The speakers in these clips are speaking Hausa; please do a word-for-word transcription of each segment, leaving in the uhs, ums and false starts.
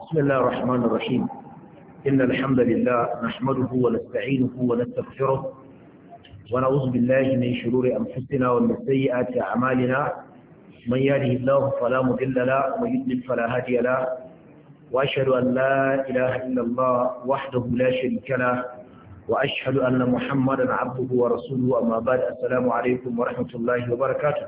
بسم الله الرحمن الرحيم إن الحمد لله نحمده ونستعينه ونستغفره ونعوذ بالله من شرور أنفسنا ومن سيئات أعمالنا من يهده الله فلا مضل له ومن يضلل فلا هادي له وأشهد أن لا إله إلا الله وحده لا شريك له وأشهد أن محمدا عبده ورسوله أما بعد السلام عليكم ورحمة الله وبركاته.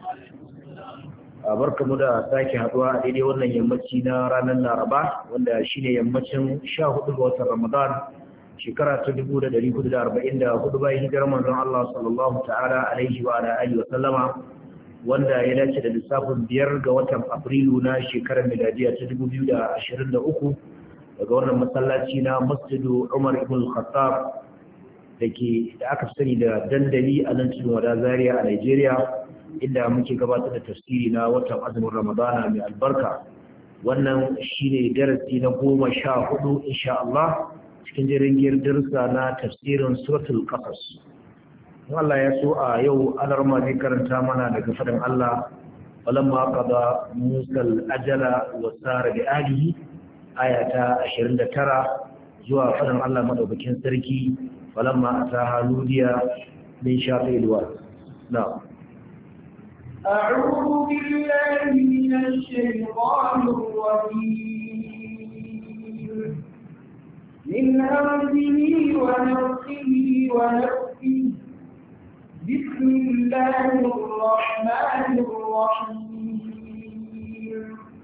barkamu da sake haduwa a daidai wannan yammaci na ranar Laraba wanda shine yammacin sha hudu ga watan Ramadan shekara ta dubu da dari hudu da arba'in da hudu bayan hijirar manzon Allah sallallahu ta'ala alaihi wa ala alihi wa sallama wanda ya dace da lissafin biyar ga watan Afrilu na shekarar miladiya ta dubu biyu da ashirin da uku daga wannan masallaci na Masjidu Umar ibn Khattab dake da aka sani da dandali a nan cikin wada Zaria a Nigeria inda muke gabatar da tafsiri na watan azumin Ramadana mai albarka. Wannan shine darasi na goma sha hudu insha Allah cikin jirgin darussa na tafsirin suratul qasas. Allah ya so a yau alarma zai karanta mana daga fadin Allah walamma qada Musa al-ajala wa sara bi alihi ayata ashirin da tara zuwa fadin Allah madaukakin sarki walamma ataha nudiya min shafi'il wa na'am. أعوذ بالله من الشيطان الرجيم من همزه ونفخه ونفخه بسم الله الرحمن الرحيم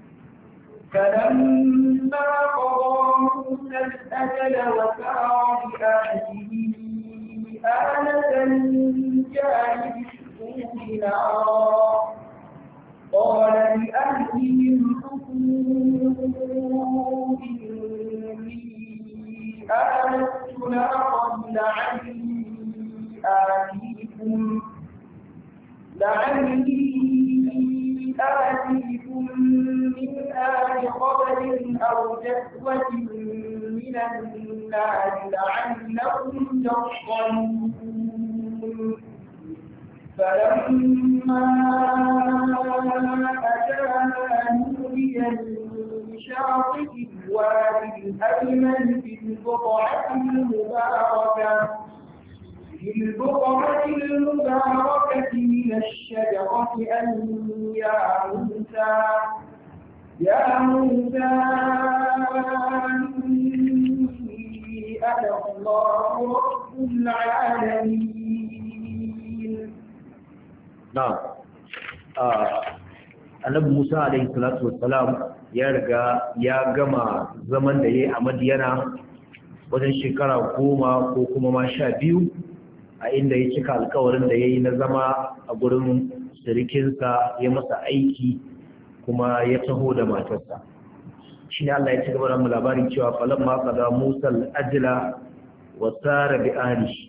فلما قضى موسى الأجل وسار بأهله آنس من جانب نارا قال لأهلهم كثوا إني آنست نارا لعلي آتيكم لعلي آتيكم منها بخبر أو جذوة من النار لعلكم تصطلون فلما أتاها نودي من شاطئ الوادي الأيمن في البقعة المباركة في البقعة المباركة من الشجرة أن يا موسى يا موسى إني أنا الله رب العالمين. Na'am. Annabi Musa alaihi salatu wassalam ya riga ya gama zaman da yayi a Madiyana wajen shekara goma ko kuma ma sha biyu a inda ya cika alƙawarin da yayi na zama a gurin sirikinsa ya masa aiki kuma ya taho da matarsa. Shine Allah ya ci gaba da mu labarin cewa falamma qada Musa al-ajla wa sara bi ahlihi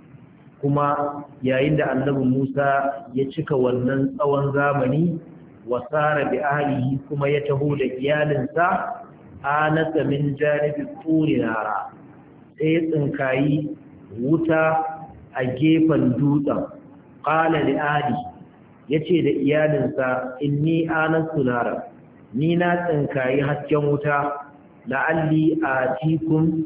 kuma yayin da annabi Musa ya cika wannan tsawon zamani wasara bi ahlihi kuma ya taho da iyalinsa anasa min janibi turi nara sai tsinkayi wuta a gefen dutsen qala li ahli yace da iyalinsa inni anastu nara ni na tsinkayi hasken wuta la'alli atikum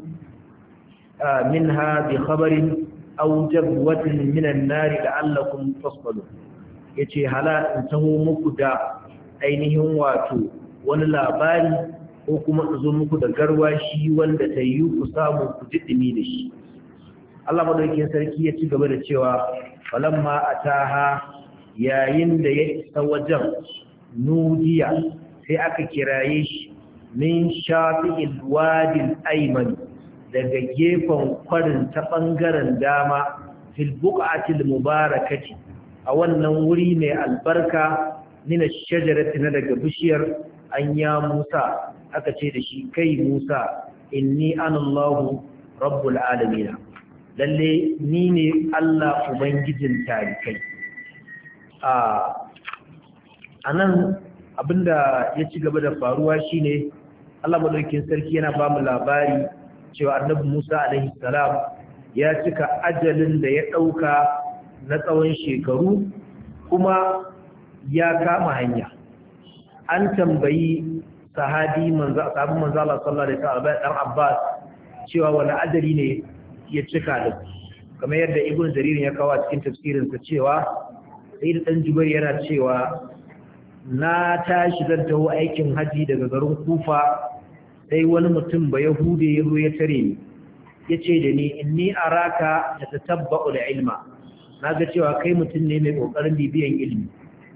minha bi khabarin aw jabwatin minan nari la'allakum tasbalun yace hala in taho muku da ainihin wato wani labari ko kuma in zo muku da garwashi wanda tayi ku samu ku jiddimi da shi. Allah madaukakin sarki ya ci gaba da cewa falamma ataha yayin da ya isa wajen nudiya sai aka kiraye shi min shafi'il wadil ayman daga gefen kwarin ta ɓangaren dama fil buqatil mubarakati a wannan wuri mai albarka min ash-shajarati na daga bishiyar anya Musa aka ce da shi kai Musa inni ana Allahu rabbul alamin lalle ni ne Allah ubangijin talikai a anan abinda ya ci gaba da faruwa shine Allah madaukakin sarki yana ba mu labari cewa annabi Musa alaihi salam ya cika ajalin da ya dauka na tsawon shekaru kuma ya kama hanya. An tambayi sahabi manzo sahabin manzo Allah sallallahu alaihi wasallam dan Abbas cewa wani ajali ne ya cika da kamar yadda Ibn Jarir ya kawo a cikin tafsirinsa cewa Sayyid dan Jubair yana cewa na tashi zan taho aikin haji daga garin Kufa sai wani mutum ba Yahude ya zo ya tare ni yace da ni inni araka tatatabba'u al-ilma naga cewa kai mutum ne mai kokarin bibiyan ilimi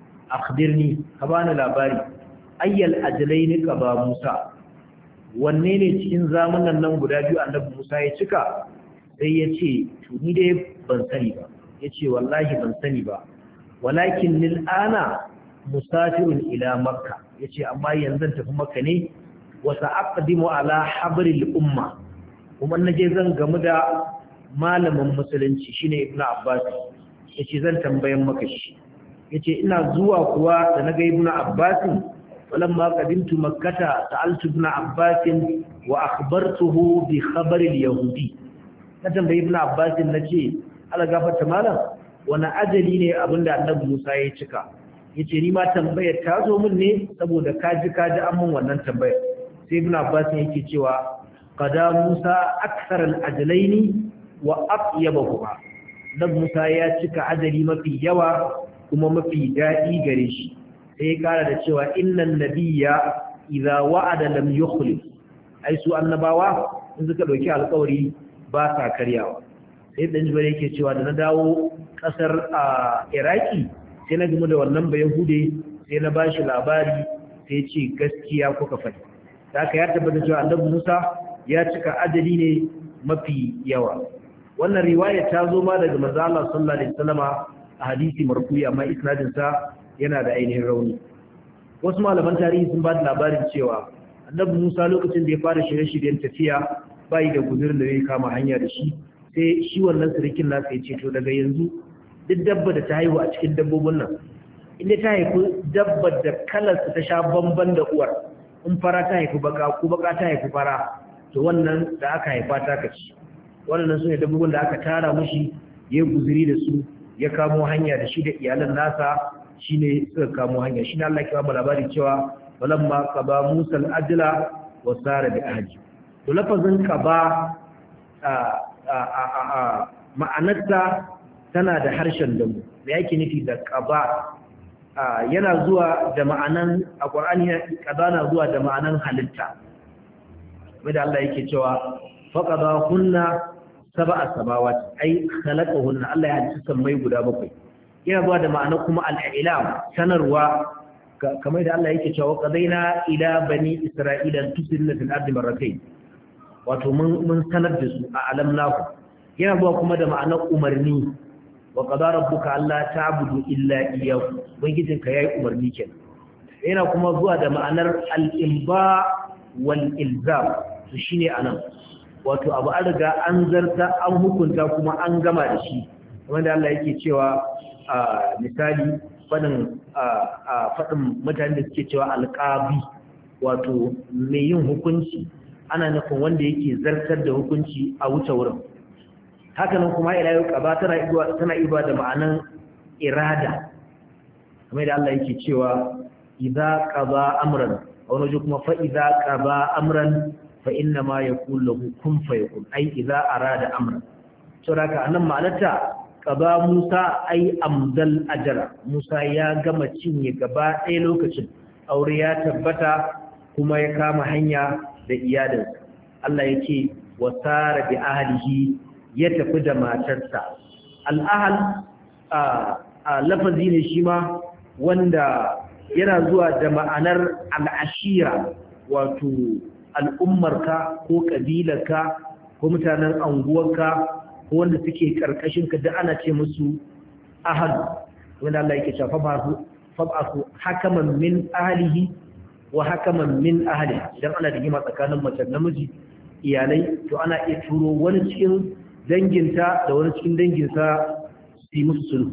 akhbirni ka bani labari ayyal ajlaini ka ba Musa wanne ne cikin zamanan nan guda biyu annabi Musa ya cika sai yace to ni dai ban sani ba yace wallahi ban sani ba walakin lil ana musafirun ila makka yace amma yanzu tafi makka ne wa sa'aqdimu ala habril umma kuma naje zan gamu da malamin musulunci shine ibnu abbas yace zan tambayan maka shi yace ina zuwa kuwa da naga ibnu abbas walamma qadimtu makkata sa'altu ibnu abbas wa akhbartuhu bi khabar al-yahudi na tambayi ibnu abbas nace ala gafarta malam wani ajali ne abinda annabi Musa ya cika yace ni ma tambayar ta zo min ne saboda kaji kaji an mun wannan tambayar sai ibnu abbas yake cewa qada Musa akthar al-ajlaini wa atyabahuma dan Musa ya cika ajali mafi yawa kuma mafi dadi gare shi sai ya kara da cewa innan nabiyya idza wa'ada lam yukhlif ai su annabawa in suka dauki alƙawari ba sa karyawa sai dan jibril yake cewa da na dawo kasar Iraki sai na gumu da wannan bayahude sai na bashi labari sai ya ce gaskiya kuka faɗi haka ya tabbata cewa annabi Musa ya cika ajali ne mafi yawa wannan riwaya ta zo ma daga manzo Allah sallallahu alaihi wasallama a hadisi marfu'i amma isnadin sa yana da ainihin rauni wasu malaman tarihi sun ba da labarin cewa annabi Musa lokacin da ya fara shirye-shiryen tafiya bai da guzurin da zai kama hanya da shi sai shi wannan sirikin nasa ya ce to daga yanzu duk dabba da ta haihu a cikin dabbobin nan inda ta haifi dabba da kalarsa ta sha bamban da uwar in fara ta haifi baka ko baka ta haifi fara to wannan da aka haifa ta kaci wannan su ne dabbobin da aka tara mushi ya guzuri da su ya kamo hanya da shi da iyalan nasa shine suka kamo hanya shine Allah ya ba labari cewa walamma qaba Musa al-ajla wa sara bi ahli to lafazin qaba a a a ma'anarta tana da harshen damu da yake nufi da qaba yana zuwa da ma'anan a Qur'ani qaba na zuwa da ma'anan halitta wanda Allah yake cewa faqada kunna sab'a samawati ai khalaqahunna Allah ya halitta sammai guda bakwai yana zuwa da ma'ana kuma al-ilam sanarwa kamar da Allah yake cewa qadaina ila bani isra'ila tusilna fil ardi marratayn wato mun mun sanar da su a alamnahu yana zuwa kuma da ma'anar umarni wa qada rabbuka alla ta'budu illa iyyahu ubangijinka yayi umarni kenan yana kuma zuwa da ma'anar al-imba wal ilzam to shine anan wato abu an riga an zarta an hukunta kuma an gama da shi wanda Allah yake cewa misali fadin fadin mutanen da suke cewa alqabi wato mai yin hukunci ana nufin wanda yake zartar da hukunci a wuce wurin hakanan kuma ila yau qaba tana iwa tana iwa da ma'anan irada kamar da Allah yake cewa idza qaba amran aw naji kuma fa idza qaba amran fa inna ma yaqul lahu kun fayakun ai idza arada amran to haka anan ma'anarta qaba Musa ai amdal ajra Musa ya gama cinye gaba ɗaya lokacin aure ya tabbata kuma ya kama hanya da iyalinsa Allah yake wasara bi ahlihi ya tafi da matarsa al-ahl a lafazi ne shi ma wanda yana zuwa da ma'anar al-ashira wato al'ummarka ko kabilarka ko mutanen anguwarka ko wanda suke karkashin ka da ana ce musu ahad wanda Allah yake cewa fab'ahu fab'ahu hakaman min ahlihi wa hakaman min ahliha idan ana rigima tsakanin mace da namiji iyalai to ana iya turo wani cikin danginta da wani cikin danginsa su yi musu sulhu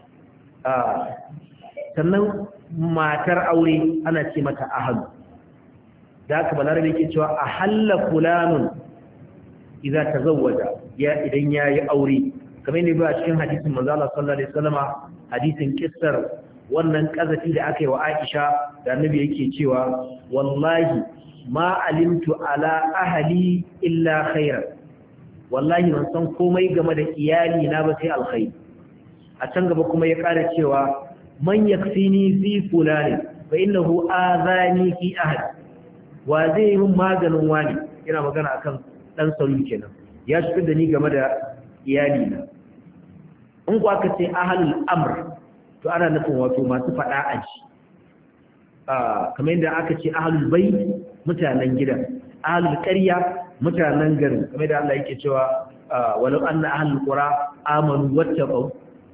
sannan matar aure ana ce mata ahad da aka balarabe yake cewa ahalla fulanun idza tazawwaja ya idan yayi aure kamar ne ba cikin hadisin manzo Allah sallallahu alaihi wasallama hadisin kissar wannan kazafi da aka yi wa Aisha da Annabi yake cewa wallahi ma alimtu ala ahli illa khairan wallahi ban san komai game da iyali na ba sai alkhairi a can gaba kuma ya ƙara cewa man yakfini fi fulani fa innahu azani fi ahli wa zai yi maganin wani yana magana akan dan sauri kenan ya shigar da ni game da iyali na in ku aka ce ahlul amr to ana nufin wato masu fada aji ah kamar yadda aka ce ahlul bayt mutanen gida ahlul qarya mutanen garin kamar yadda Allah yake cewa walau anna ahlul qura amanu wattaqu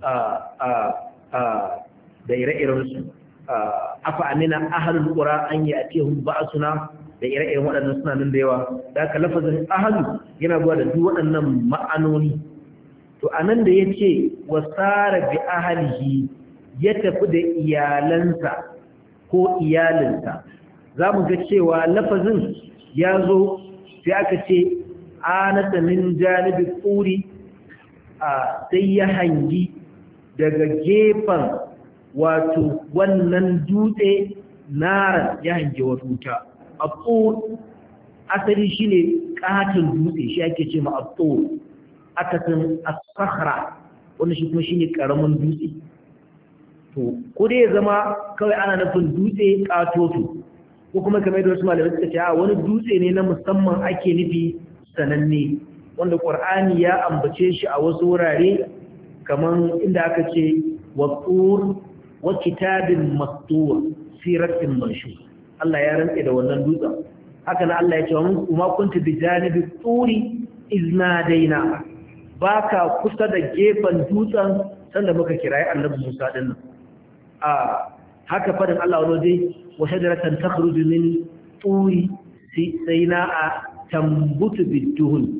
da ire-iren su afa amina ahlul qura an ya'tihum ba'suna da ire-iren waɗannan suna nan da yawa da aka lafazin ahlu yana zuwa da duk waɗannan ma'anoni to anan da yace wasara bi ahlihi ya tafi da iyalansa ko iyalinsa zamu ga cewa lafazin ya zo sai aka ce anata min janibi quri a sai ya hangi daga gefen wato wannan dutse naran ya hangi wata wuta abtur asali shine katin dutse shi ake ce ma abtur akasin as-sakhra wannan shi kuma shine karamin dutse to ko dai zama kawai ana nufin dutse katoto ko kuma kamar da wasu malamai suka ce a wani dutse ne na musamman ake nufi sananne wanda Qur'ani ya ambace shi a wasu wurare kaman inda aka ce waqur wa kitabin mastur siratin manshur Allah ya rantsa da wannan dutsen haka nan Allah ya ce mun kuma kunta bi janibi turi iznadaina baka kusa da gefen dutsen sanda muka kirayi Annabi Musa din nan a haka fadin Allah waje wa shajaratan takhruju min turi sayna'a tambutu biduhun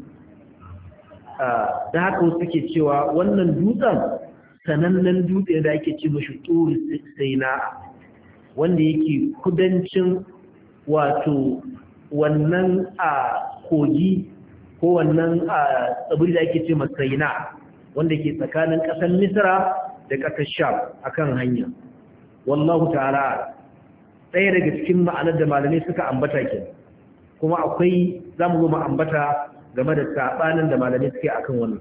da haka suke cewa wannan dutsen sanannen dutse da ake ce mashi turi sayna'a wanda yake kudancin wato wannan a kogi ko wannan a tsibiri da ake ce masaina wanda ke tsakanin ƙasar Misra da ƙasar Sham akan hanya wallahu ta'ala ɗaya daga cikin ma'anar da malamai suka ambata ke kuma akwai zamu zo mu ambata game da sabanin da malamai suke akan wannan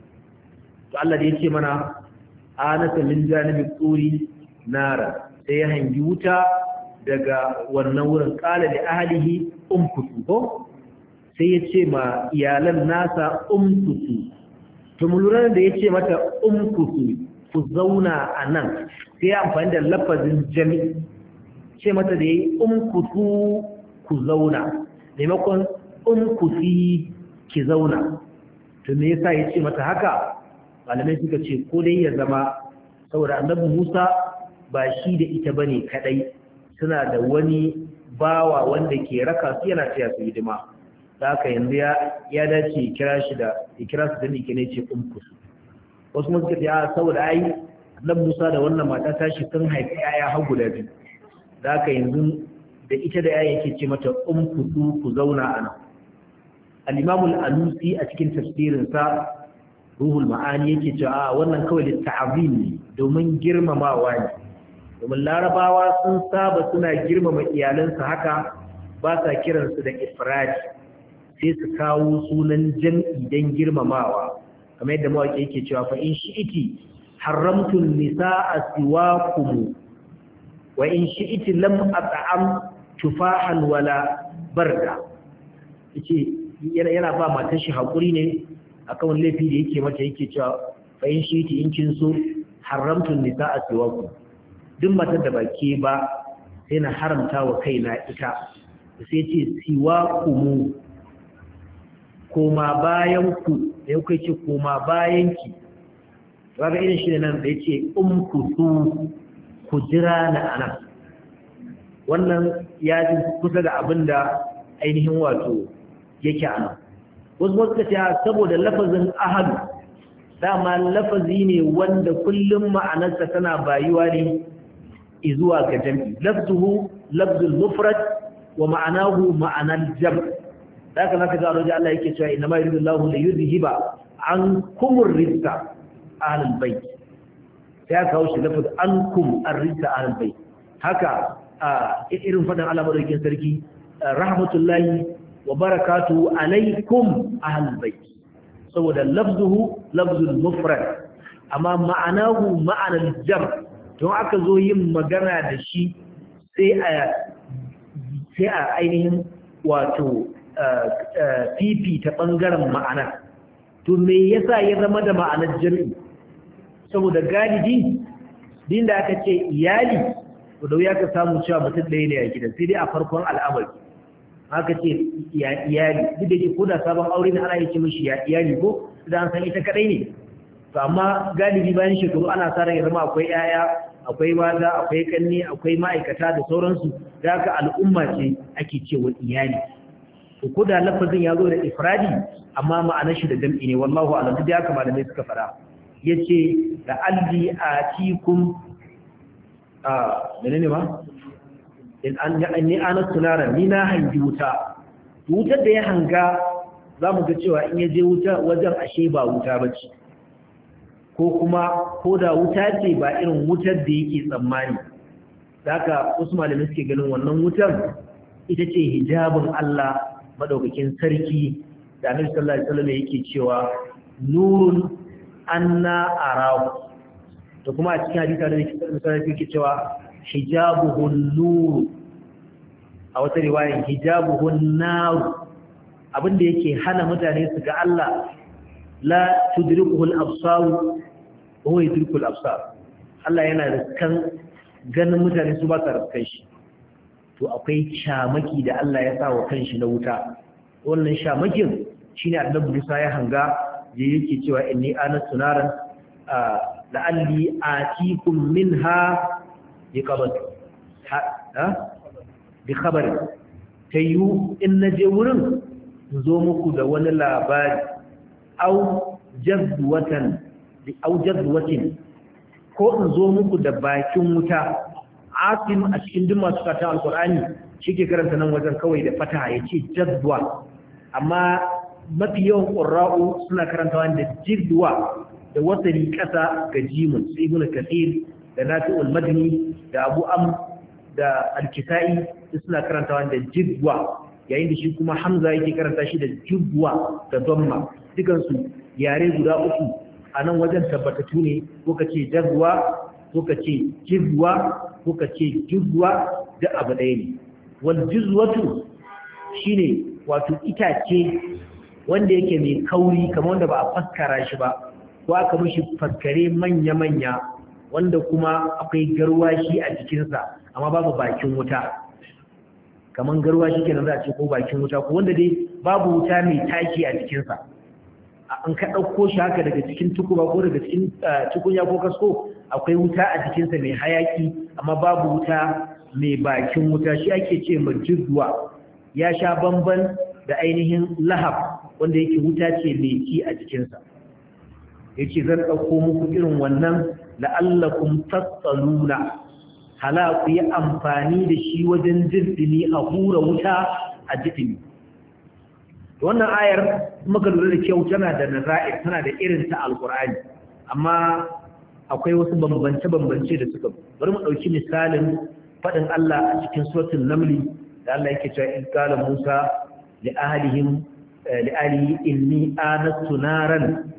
to Allah da yake mana anasa min janibi turi nara sai ya hangi wuta daga wannan wurin kala da ahlihi umkutu ko sai ya ce ma iyalan nasa umkutu to mun lura da yace mata umkutu ku zauna anan sai amfani da lafazin jami'i ce mata da yayi umkutu ku zauna maimakon umkuti ki zauna to me yasa yace mata haka malamai suka ce ko dai ya zama saboda annabi Musa ba shi da ita bane kadai suna da wani bawa wanda ke raka su yana taya su hidima haka yanzu ya ya dace kira shi da kira su da ni kene ce umkus wasu mun ce a saboda ai annabi Musa da wannan mata ta shi sun haifi yaya har guda biyu haka yanzu da ita da yaya yake ce mata umkutu ku zauna anan al-Imam al-Alusi a cikin tafsirin sa Ruhul Ma'ani yake cewa wannan kawai litta'zim ne domin girmamawa ne domin larabawa sun saba suna girmama iyalansu haka ba sa kiransu da ifradi sai su kawo sunan jam'i don girmamawa kamar yadda mawaƙi yake cewa fa in shi'iti haramtun nisa'a siwakum wa in shi'iti lam at'am tufahan wala barda yace yana yana ba matar shi hakuri ne akan wani laifi da yake mata yake cewa fa in shi'iti in kin so haramtun nisa'a siwakum duk matar da bake ba sai na haramta wa kaina ita sai ce siwa kumu koma bayan ku da yau kai ce koma bayan ki kaga irin shi nan da yace umkutu ku jira na anan wannan ya ji kusa da abinda ainihin wato yake anan wasu wasu ka ce saboda lafazin ahadu dama lafazi ne wanda kullum ma'anarsa tana bayuwa ne izuwa ga jam'i lafzuhu lafzul mufrad wa ma'anahu ma'anal jam' haka zaka ga roji Allah yake cewa inna ma yuridullahu li yuzhiba ankumur rizqa ahlul bayt ya kawo shi lafaz ankum ar-rijsa ahlul bait haka irin fadan Allah madaukakin sarki rahmatullahi wa barakatuhu alaikum ahlul bait saboda lafzuhu lafzul mufrad amma ma'anahu ma'anal jam don aka zo yin magana da shi sai a sai a ainihin wato fifi ta bangaren ma'ana to me yasa ya zama da ma'anar jami'i saboda galibi din da aka ce iyali to da wuya ka samu cewa mutum ɗaya ne a gidan sai dai a farkon al'amari haka ce iyali duk da ke ko da sabon aure ne ana yi ce mishi iyali ko da an san ita kadai ne to amma galibi bayan shekaru ana sa ran ya zama akwai yaya akwai maza akwai kanne akwai ma'aikata da sauransu da haka al'umma ce ake cewa iyali to ko da lafazin ya zo da ifradi amma ma'anar shi da jam'i ne wallahu a'lam duk da haka malamai suka fara yace da alli atikum a menene ma in an ni ana tunara ni na hangi wuta wutar da ya hanga zamu ga cewa in ya je wuta wajen ashe ba wuta bace ko kuma ko da wuta ce ba irin wutar da yake tsammani haka wasu malamai suke ganin wannan wutar ita ce hijabin Allah madaukakin sarki da Annabi sallallahu alaihi wasallam yake cewa nurun anna arahu to kuma a cikin hadisi da misali yake cewa hijabuhun nur a wata riwaya hijabuhun nar abinda yake hana mutane su ga Allah la tudrikuhu al-absar wa huwa yudriku al-absar Allah yana da kan ganin mutane su ba sa raskan shi to akwai shamaki da Allah ya sa wa kanshi na wuta wannan shamakin shine Annabi Musa ya hanga je yake cewa inni anastu naran la'alli atikum minha biqabat ha bi khabar tayu in naje wurin zo muku da wani labari au jadwatan bi au jadwatin ko in zo muku da bakin wuta asim a cikin duk masu kata alqur'ani shike karanta nan wajen kawai da fataha yace jadwa amma mafi yawan qurra'u suna karantawa da jidwa da wasari kasa ga jimun sai ibn kathir da nafi'ul madni da abu am da al-kisai suna karantawa da jidwa yayin da shi kuma hamza yake karanta shi da jidwa da dhamma dukan su yare guda uku anan wajen tabbatatu ne ko kace jadwa ko kace jidwa ko kace jidwa da abu ɗaya ne wal jizwatu shine wato itace wanda yake mai kauri kamar wanda ba a faskara shi ba ko aka mishi faskare manya-manya wanda kuma akwai garwashi a jikinsa amma babu bakin wuta kamar garwashi kenan za a ce ko bakin wuta ko wanda dai babu wuta mai tashi a jikinsa an ka ɗauko shi haka daga cikin tukuba ko daga cikin tukunya ko kasko akwai wuta a jikinsa mai hayaki amma babu wuta mai bakin wuta shi ake ce majidwa ya sha bamban da ainihin lahab wanda yake wuta ce mai ci a jikinsa yace zan dauko muku irin wannan la'allakum tasaluna hala ku yi amfani da shi wajen jirdini a hura wuta a jidini wannan ayar muka lura da kyau tana da naza'ir tana da irin ta alqur'ani amma akwai wasu bambance bambance da suka bari mu dauki misalin fadin Allah a cikin suratul naml da Allah yake cewa in qala Musa li ahlihim li ahli inni anastu naran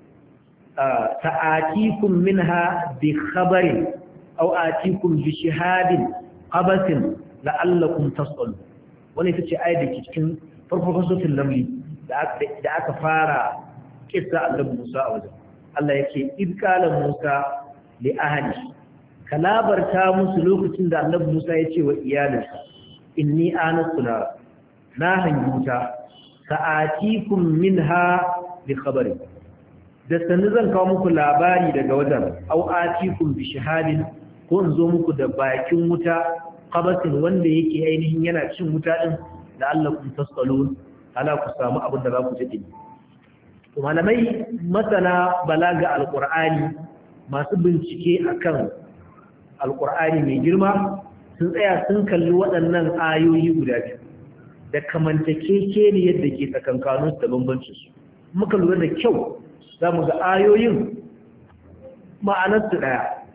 ta'atikum minha bi khabarin aw atikum bi shihadin qabatin la'allakum tas'alun wannan ita ce ayar da ke cikin farkon suratul naml da aka fara kissa annabi Musa a wajen Allah yake id qala Musa li ahli kalabarta musu lokacin da annabi Musa ya ce wa iyalinsa inni anastu nar na hanjuta sa'atikum minha bi khabarin da sanin zan kawo muku labari daga wajen au atikum bi shahadin ko in zo muku da bakin wuta qabatin wanda yake ainihin yana cin wuta din da Allah kun tasalun ala ku samu abin da za ku ji to malamai masana balaga alqur'ani masu bincike akan alqur'ani mai girma sun tsaya sun kalli waɗannan ayoyi guda biyu da kamantakeke ne yadda ke tsakankanin da bambancin su muka lura da kyau za mu ga ayoyin ma'anarsu ɗaya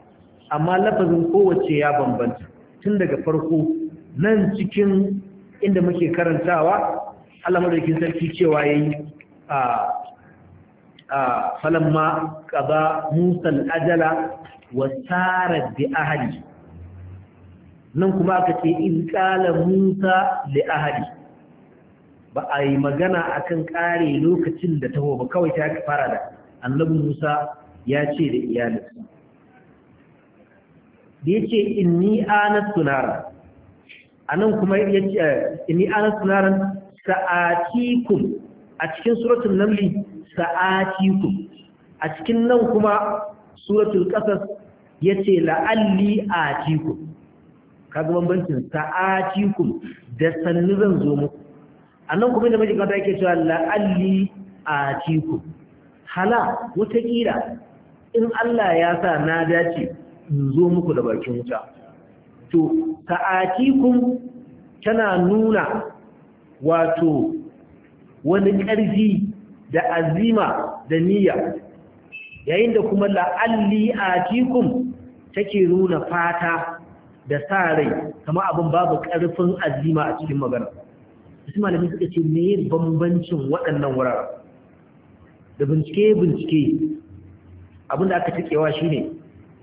amma lafazin kowace ya bambanta tun daga farko nan cikin inda muke karantawa Allah madaukakin sarki cewa yayi a a falamma qada Musa al-ajala wa sara bi ahli nan kuma aka ce in qala Musa li ahli ba a yi magana akan kare lokacin da taho ba kawai ta fara da annabi Musa ya ce da iyalinsa da yace inni anastu nara anan kuma yace inni anastu naran sa'atikum a cikin suratul naml sa'atikum a cikin nan kuma suratul qasas yace la'alli atikum kaga bambancin sa'atikum da sannu zan zo muku annan kuma da miji kanta yake cewa la'alli atikum hala wata kila in Allah ya sa na dace in zo muku da bakin wuta to sa'atikum tana nuna wato wani ƙarfi da azima da niyya yayin da kuma la'alli atikum take nuna fata da sa rai kama abin babu ƙarfin azima a cikin magana wasu malami suka ce me bambancin waɗannan wuraren da bincike bincike abinda aka cikewa shine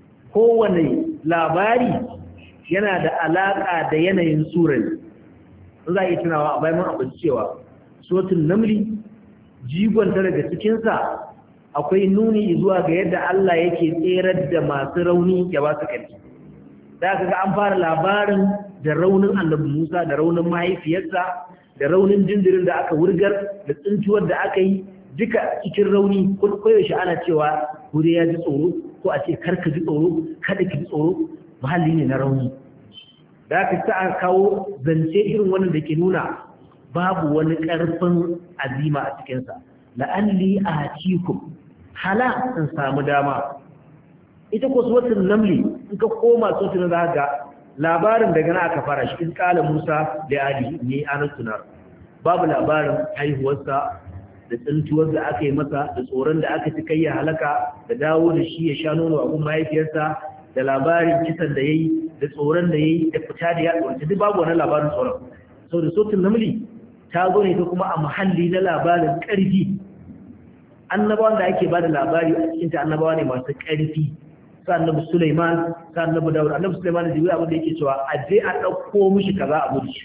kowane labari yana da alaƙa da yanayin surar za a yi tunawa a bayan abin cewa suratul namli jigonta daga cikinsa akwai nuni zuwa ga yadda Allah yake tserar da masu rauni ya ba su ƙarfi da aka ga an fara labarin da raunin annabi Musa da raunin mahaifiyarsa da raunin jinjirin da aka wurgar da tsintuwar da aka yi duka cikin rauni koyaushe ana cewa wuri ya ji tsoro ko a ce karka ji tsoro kada ki ji tsoro mahalli ne na rauni da aka sa aka kawo zance irin wannan da ke nuna babu wani ƙarfin azima a cikinsa la'alli a cikum hala in samu dama ita ko suwatun namli in ka koma suwatun za ga labarin daga na aka fara shi in kala musa da ali ne anan tunar babu labarin haihuwarsa da tsintuwar da aka yi masa da tsoron da aka ci kai ya halaka da dawo da shi ya sha nono a gun mahaifiyarsa da labarin kisan da ya yi da tsoron da ya yi da fita da ya tsoronta duk babu wani labarin tsoron sau da sautin namli ta zo ne ta kuma a muhalli na labarin ƙarfi annabawan da ake ba da labari a cikinta annabawa ne masu ƙarfi sa annabi Sulaiman sa annabi Dawud annabi Sulaiman da jibril abin da yake cewa a je a ɗauko mishi kaza a gudu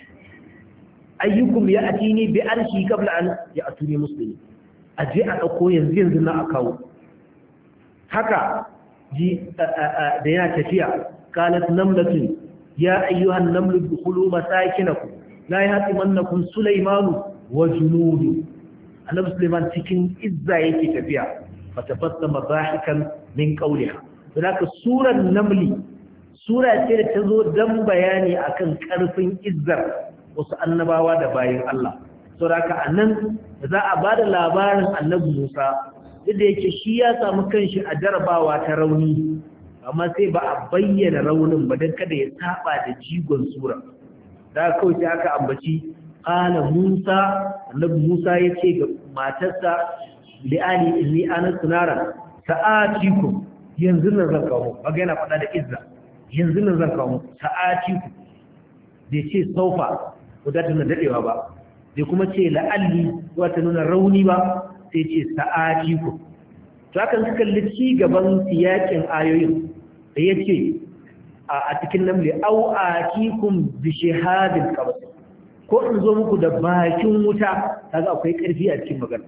ayyukum ya atini bi arshi qabla an ya atuni muslimin a je a ɗauko yanzu yanzu na a kawo haka ji da yana tafiya qalat namlatun ya ayyuhan namlu dukhulu masakinakum la yahtimannakum Sulaimanu wa junudu annabi Sulaiman cikin izza yake tafiya fatafassama dhahikan min qawliha zaka surar namli sura ce da tazo dan bayani akan karfin izzar wasu annabawa da bayin Allah saboda anan za a bada labarin annabi Musa da yake shi ya samu kanshi a jarabawa ta rauni amma sai ba a bayyana raunin ba dan kada ya saba da jigon sura da kawai sai aka ambaci qala Musa annabi Musa yace ga matarsa li'ali inni ana sunara sa'atikum yanzu nan zan kawo kaga yana faɗa da izza yanzu nan zan kawo sa'atikum bai ce saufa wadda ta dadewa ba bai kuma ce la'alli wata nuna rauni ba sai ce sa'atikum to hakan suka kalli ci gaban siyakin ayoyin da yace a cikin namli au atikum bi shihadil qabr ko in zo muku da bakin wuta kaga akwai karfi a cikin magana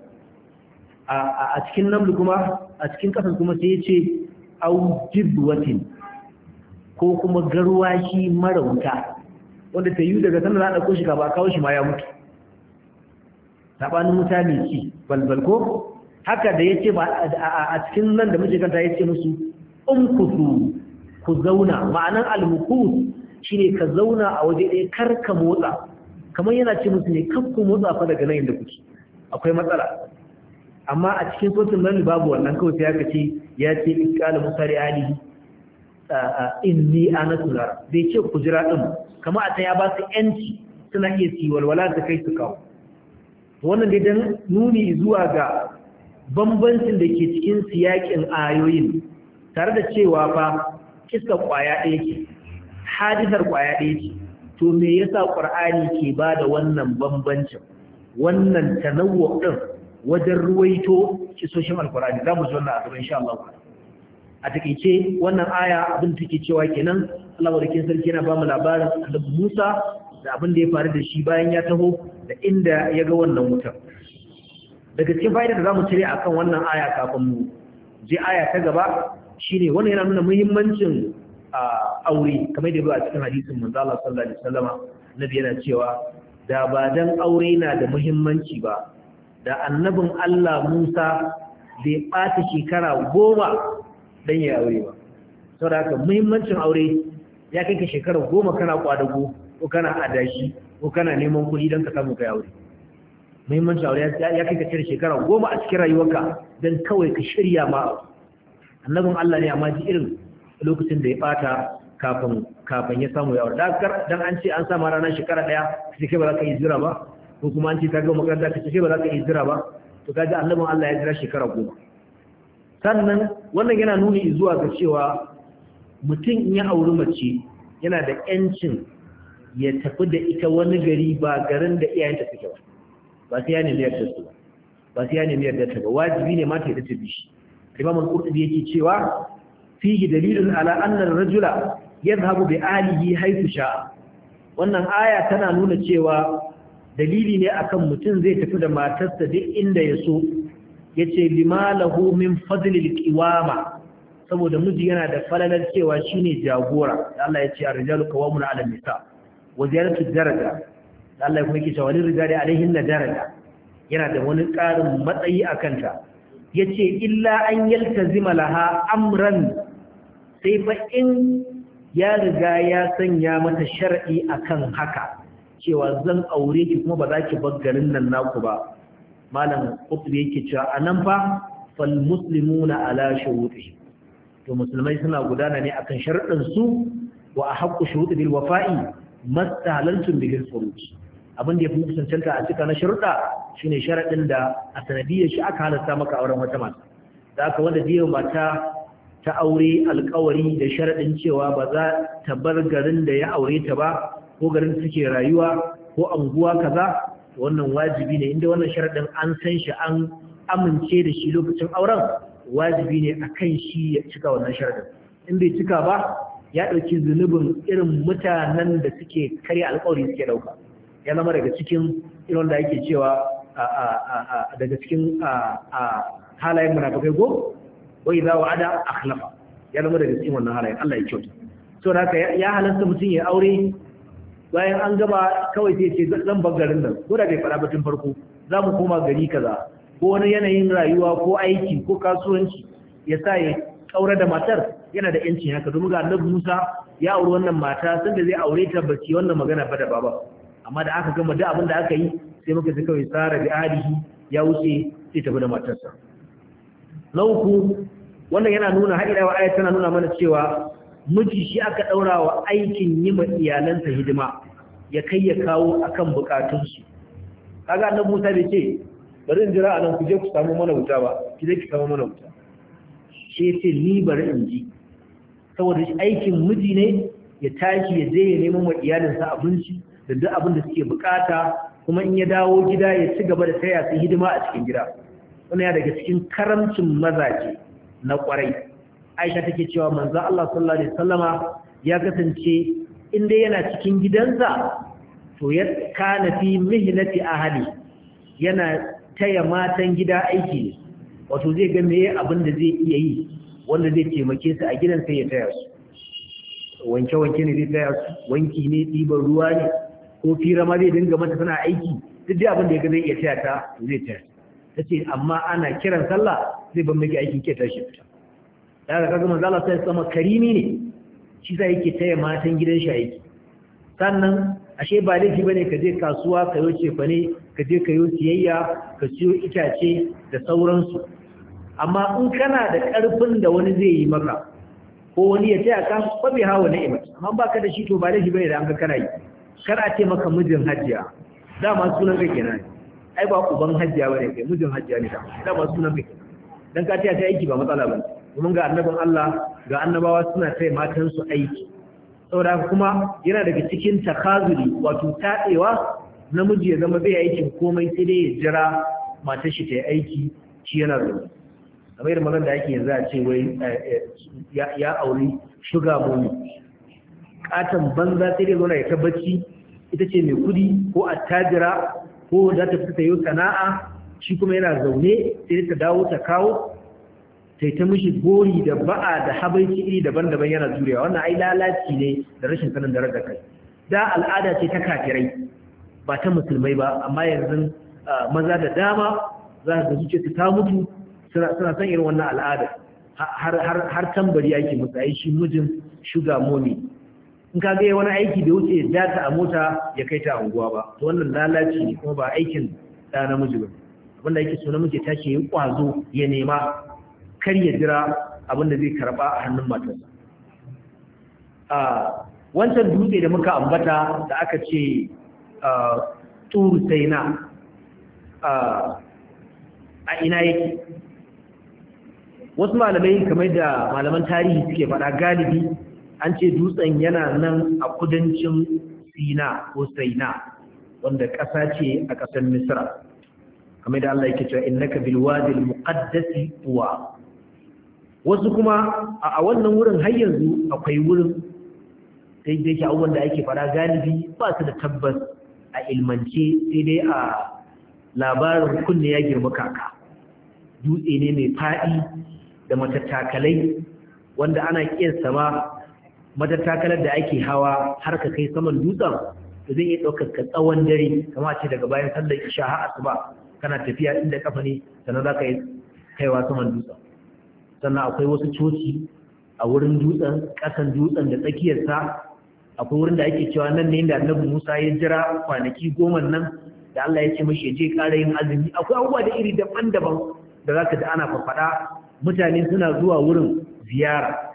a cikin namli kuma a cikin kasan kuma sai yace au jibwatin ko kuma garwashi mara wuta wanda ta yi daga sanar da dauko shi ka ba kawo shi ma ya mutu sabanin wuta mai ci balbal ko haka da yace ba a cikin nan da muke kanta yace musu umkutu ku zauna ma'anan al-mukus shine ka zauna a waje ɗaya kar ka motsa kamar yana ce musu ne kan ku motsa fa daga nan inda kuke akwai matsala amma a cikin sautin nan babu wannan kawai sai aka ce ya ce iqala musa li alihi inni ana sunar bai ce ku jira din kamar a ta ya ba su yanci suna iya ci walwala da kai su kawo wannan dai dan nuni zuwa ga bambancin da ke cikin siyakin ayoyin tare da cewa fa kissa kwaya ɗaya ce hadisar kwaya ɗaya ce to me yasa Qur'ani ke bada wannan bambancin wannan tanawwu din wajen ruwaito kisoshin alqur'ani zamu ji wannan a gaba insha Allah a takeice wannan aya abin da take cewa kenan Allah madaukakin sarki yana ba mu labarin Annabi Musa da abin da ya faru da shi bayan ya taho da inda ya ga wannan wutar daga cikin fa'idar da zamu cire akan wannan aya kafin mu je aya ta gaba shine wannan yana nuna muhimmancin aure kamar da a cikin hadisin manzo Allah sallallahu alaihi wasallama nabi yana cewa da ba dan aure na da muhimmanci ba da annabin Allah Musa bai ɓata shekara goma dan ya aure ba saboda haka muhimmancin aure ya kai ka shekara goma kana kwadago ko kana adashi ko kana neman kuɗi dan ka samu kai aure muhimmancin aure ya kai ka cire shekara goma a cikin rayuwarka dan kawai ka shirya ma annabin Allah ne amma ji irin lokacin da ya bata kafin kafin ya samu yawar dan an ce an sama ranar shekara daya kace kai ba za ka yi jira ba ko kuma an ce ka ga makaranta kace kai ba za ka yi jira ba to kaji annabin Allah ya jira shekara goma sannan wannan yana nuni zuwa ga cewa mutum in ya auri mace yana da yancin ya tafi da ita wani gari ba garin da iyayenta suke ba ba sai ya nemi yarda su ba ba sai ya nemi yarda ta ba wajibi ne mata ya tafi bishi Imam al-Qurtubi yake cewa fihi dalilun ala anna ar-rajula yadhhabu bi alihi haythu sha'a wannan aya tana nuna cewa dalili ne akan mutum zai tafi da matarsa duk inda ya so yace limalahu min fadli al-qiwama saboda miji yana da falalar cewa shine jagora Allah yace ar-rijalu qawwamuna 'ala an-nisa wa ziyaratu daraja Allah kuma yake cewa lil-rijali 'alayhinna daraja yana da wani ƙarin matsayi akan ta yace illa an yaltazima laha amran sai fa in ya riga ya sanya mata shar'i akan haka cewa zan aure ki kuma ba za ki bar garin nan naku ba malam qutbi yake cewa anan fa fal muslimuna ala shuruti to musulmai suna gudana ne akan sharuɗin su wa ahqqu shuruti bil wafa'i mastahalaltum bil furuj abin da ya fi cancanta a cika na sharuɗa shine sharaɗin da a sanadiyar shi aka halatta maka auren wata mata da aka wanda jiya mata ta aure alkawari da sharaɗin cewa ba za ta bar garin da ya aure ta ba ko garin da take rayuwa ko anguwa kaza wannan wajibi ne inda wannan sharaɗin an san shi an amince da shi lokacin auren wajibi ne akan shi ya cika wannan sharaɗin in bai cika ba ya ɗauki zunubin irin mutanen da suke karya alkawari suke ɗauka ya zama daga cikin irin da yake cewa daga cikin halayen munafikai go wai za wa ada akhlafa ya zama daga cikin wannan halayen Allah ya kyauta so da haka ya halasta mutum ya aure bayan an gaba kawai sai ce zan bar garin nan ko da bai fara batun farko za mu koma gari kaza ko wani yanayin rayuwa ko aiki ko kasuwanci ya sa ya kaura da matar yana da yancin haka domin ga Annabi Musa ya auri wannan mata sanda zai aure ta bace wannan magana ba da baba amma da aka gama duk abin da aka yi sai muka ji kawai tsara bi alihi ya wuce sai tafi da matarsa na uku wannan yana nuna haɗewa ayat tana nuna mana cewa miji shi aka ɗaura wa aikin yi ma iyalansa hidima ya kai ya kawo akan bukatunsu kaga annabi Musa bai ce bari in jira anan ku je ku samu mana wuta ba ki je ki samu mana wuta shi ce ni bari in ji saboda aikin miji ne ya tashi ya je ya nemo wa iyalinsa abinci da duk abin da suke bukata kuma in ya dawo gida ya ci gaba da taya su hidima a cikin gida wannan ya daga cikin karamcin mazaje na kwarai Aisha take cewa manzo Allah sallallahu alaihi wasallama ya kasance in dai yana cikin gidansa to ya kana fi mihnati ahli yana taya matan gida aiki wato zai ga meye abin da zai iya yi wanda zai taimake su a gidan sai ya taya su wanke wanke ne zai taya su wanki ne ɗiban ruwa ne ko fira ma zai dinga mata tana aiki duk da abin da ya zai iya taya ta zai taya ta ce amma ana kiran sallah zai ban miki aikin ke tashi fita da ga kaga manzo Allah sai sama karimi ne shi sai yake taya matan gidan shi aiki sannan ashe ba laifi bane ka je kasuwa ka yo cefa ne ka je ka yo siyayya ka siyo itace da sauransu amma in kana da karfin da wani zai yi maka ko wani ya taya ka fa bi hawa ni'ima amma baka da shi to ba laifi bane da an ga kana yi kar a ce maka mijin hajjiya dama sunan ka kenan ai ba uban hajjiya bane kai mijin hajjiya ne dama sunan ka dan ka taya ta aiki ba matsala bane mun ga annabin Allah ga annabawa suna taya matan su aiki saboda kuma yana daga cikin takazuri wato tadewa namiji ya zama bai aikin komai sai dai ya jira matar shi ta yi aiki shi yana zaune kamar yadda magana da ake yanzu a ce wai ya auri shuga momi katon banza sai dai zauna ya tabbaci ita ce mai kudi ko attajira ko za ta fita yi sana'a shi kuma yana zaune sai ta dawo ta kawo ta ta mishi gori da ba'a da habaici iri daban-daban yana jurewa wannan ai lalaci ne da rashin sanin da rarra kai da al'ada ce ta kafirai ba ta musulmai ba amma yanzu maza da dama za ka zuce su ta mutu suna san irin wannan al'ada har tambari yake musu ai shi mijin shuga momi in ka ga wani aiki da wuce ya ta a mota ya kai ta unguwa ba to wannan lalaci ne kuma ba aikin da namiji ba abinda yake so namiji ta ce ya kwazo ya nema kar ya jira abinda zai karba a hannun matarsa a wancan dutse da muka ambata da aka ce turu saina a ina yake wasu malamai kamar da malaman tarihi suke faɗa galibi an ce dutsen yana nan a kudancin sina ko saina wanda ƙasa ce a ƙasar misra kamar da Allah yake cewa innaka bil wadi al muqaddasi tuwa wasu kuma a wannan wurin har yanzu akwai wurin sai dai ke abubuwan da ake fara galibi ba su da tabbas a ilmance sai dai a labarin kunne ya girma kaka dutse ne mai faɗi da matattakalai wanda ana kiyasta ma matattakalar da ake hawa har ka kai saman dutsen da zai iya ɗaukar ka tsawon dare kama ce daga bayan sallar isha har asuba kana tafiya inda kafa ne sannan za ka yi kaiwa saman dutsen sannan akwai wasu coci a wurin dutsen ƙasan dutsen da tsakiyarsa akwai wurin da ake cewa nan ne da annabi Musa ya jira kwanaki goma nan da Allah ya ce mashi je ƙara yin azumi akwai abubuwa da iri daban-daban da za ka ji ana faɗa mutane suna zuwa wurin ziyara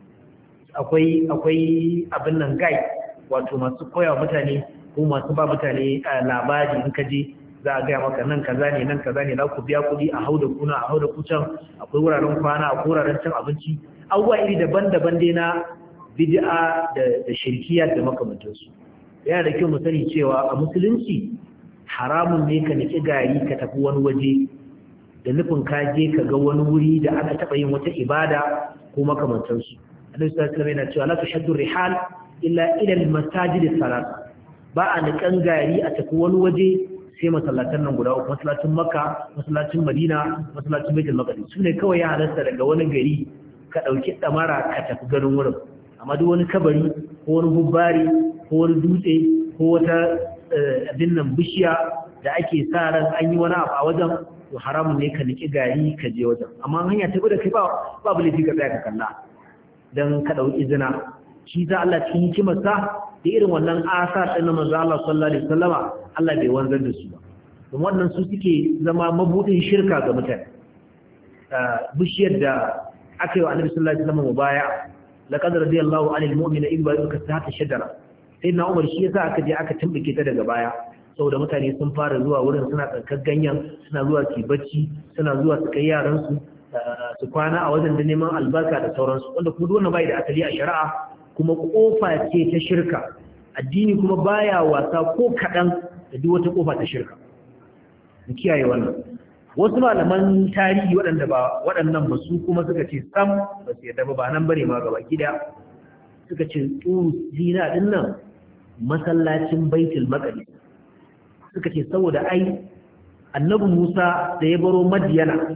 akwai akwai abin nan gai wato masu koya mutane ko masu ba mutane labari in ka je za a gaya maka nan kaza ne nan kaza ne za ku biya kuɗi a hau da kuna a hau da kucan akwai wuraren kwana akwai wuraren cin abinci abubuwa iri daban-daban dai na bid'a da da shirkiya da makamantansu yana da kyau mu sani cewa a musulunci haramun ne ka niki gari ka tafi wani waje da nufin ka je ka ga wani wuri da aka taɓa yin wata ibada ko makamantansu Annabi sallallahu alaihi wasallam yana cewa la tushaddu rihal illa ila al-masajid as-salat ba a nikan gari a tafi wani waje sai masallatan nan guda uku masallacin Makka masallacin Madina masallacin Baitul Maqdis sune kawai ya halarta daga wani gari ka dauki damara ka tafi garin wurin amma duk wani kabari ko wani hubbari ko wani dutse ko wata abin nan bishiya da ake sa ran an yi wani abu a wajen to haramun ne ka niki gari ka je wajen amma hanya ta da kai ba babu laifi ka tsaya ka kalla dan ka dauki izina shi za Allah cikin hikimarsa da irin wannan asar din manzo Allah sallallahu alaihi wasallama Allah bai wanzar da su ba kuma wannan su suke zama mabudin shirka ga mutane bishiyar da aka yi wa Annabi sallallahu alaihi wasallam mubaya laqad radiyallahu anil mu'mina in ba'uka tahta shajara sai na Umar shi yasa aka je aka tumbuke ta daga baya saboda mutane sun fara zuwa wurin suna tsarkar ganyen suna zuwa su bacci suna zuwa su kai yaran su su kwana a wajen da neman albarka da sauransu wanda kuma duk wannan bai da asali a shari'a kuma kofa ce ta shirka addini kuma baya wasa ko kadan da duk wata kofa ta shirka mu kiyaye wannan wasu malaman tarihi waɗanda ba waɗannan ba su kuma suka ce sam ba su yadda ba nan bane ma gaba gida suka ce tsuru zina din nan masallacin baitul maqdis suka ce saboda ai annabi Musa da ya baro Madiyana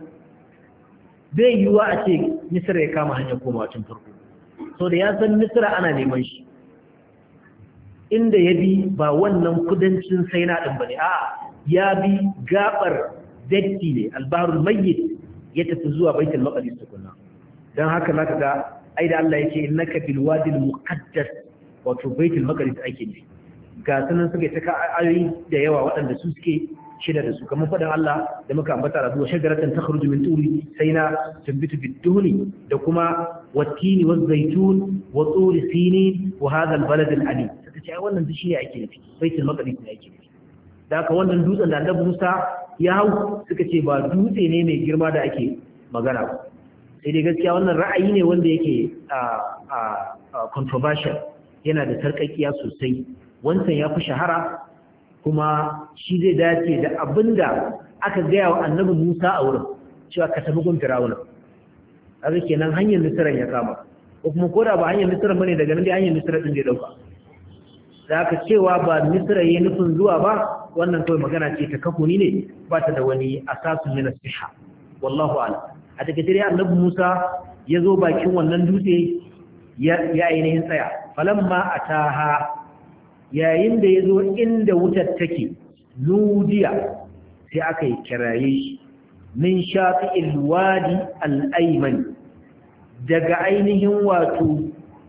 bai yiwa a ce Misra ya kama hanyar komawa tun farko so da ya san Misra ana neman shi inda ya bi ba wannan kudancin Saina din bane a ya bi gabar datti ne albaharul mayyit ya tafi zuwa baitul maqdis tukunna dan haka zaka ga ai da Allah yake innaka bil wadi al muqaddas wato baitul maqdis ake ne ga sunan suke ta ayoyi da yawa waɗanda su suke shida da su kamar faɗin Allah da muka ambata da zuwa shagaratan takhruju min turi sayna tumbitu bid duhni da kuma watini waz zaitun wa turi sinin wa hadha al balad al alim suka ce ai wannan shi ne ake nufi baitul maqdis ne ake nufi da haka wannan dutsen da Annabi Musa ya hau suka ce ba dutse ne mai girma da ake magana ba sai dai gaskiya wannan ra'ayi ne wanda yake controversial, yana da sarƙaƙiya sosai. Wancan ya fi shahara kuma shi zai dace da abinda aka gaya wa annabi Musa a wurin cewa ka tafi gun Fir'auna. Kaga kenan hanyar Misra ya kama, ko kuma koda ba hanyar Misra bane, daga nan dai hanyar Misra din da ya dauka. Da aka cewa ba Misra yayin nufin zuwa ba, wannan kawai magana ce ta kafuni ne, ba ta da wani asasun min as-sihha. Wallahu a'lam. A take dai annabi Musa ya zo bakin wannan dutse ya ainihin tsaya. Falamma ataha, yayin da ya zo inda wutar take, nudiya sai aka yi kiraye shi min shafi'il wadi al-ayman, daga ainihin wato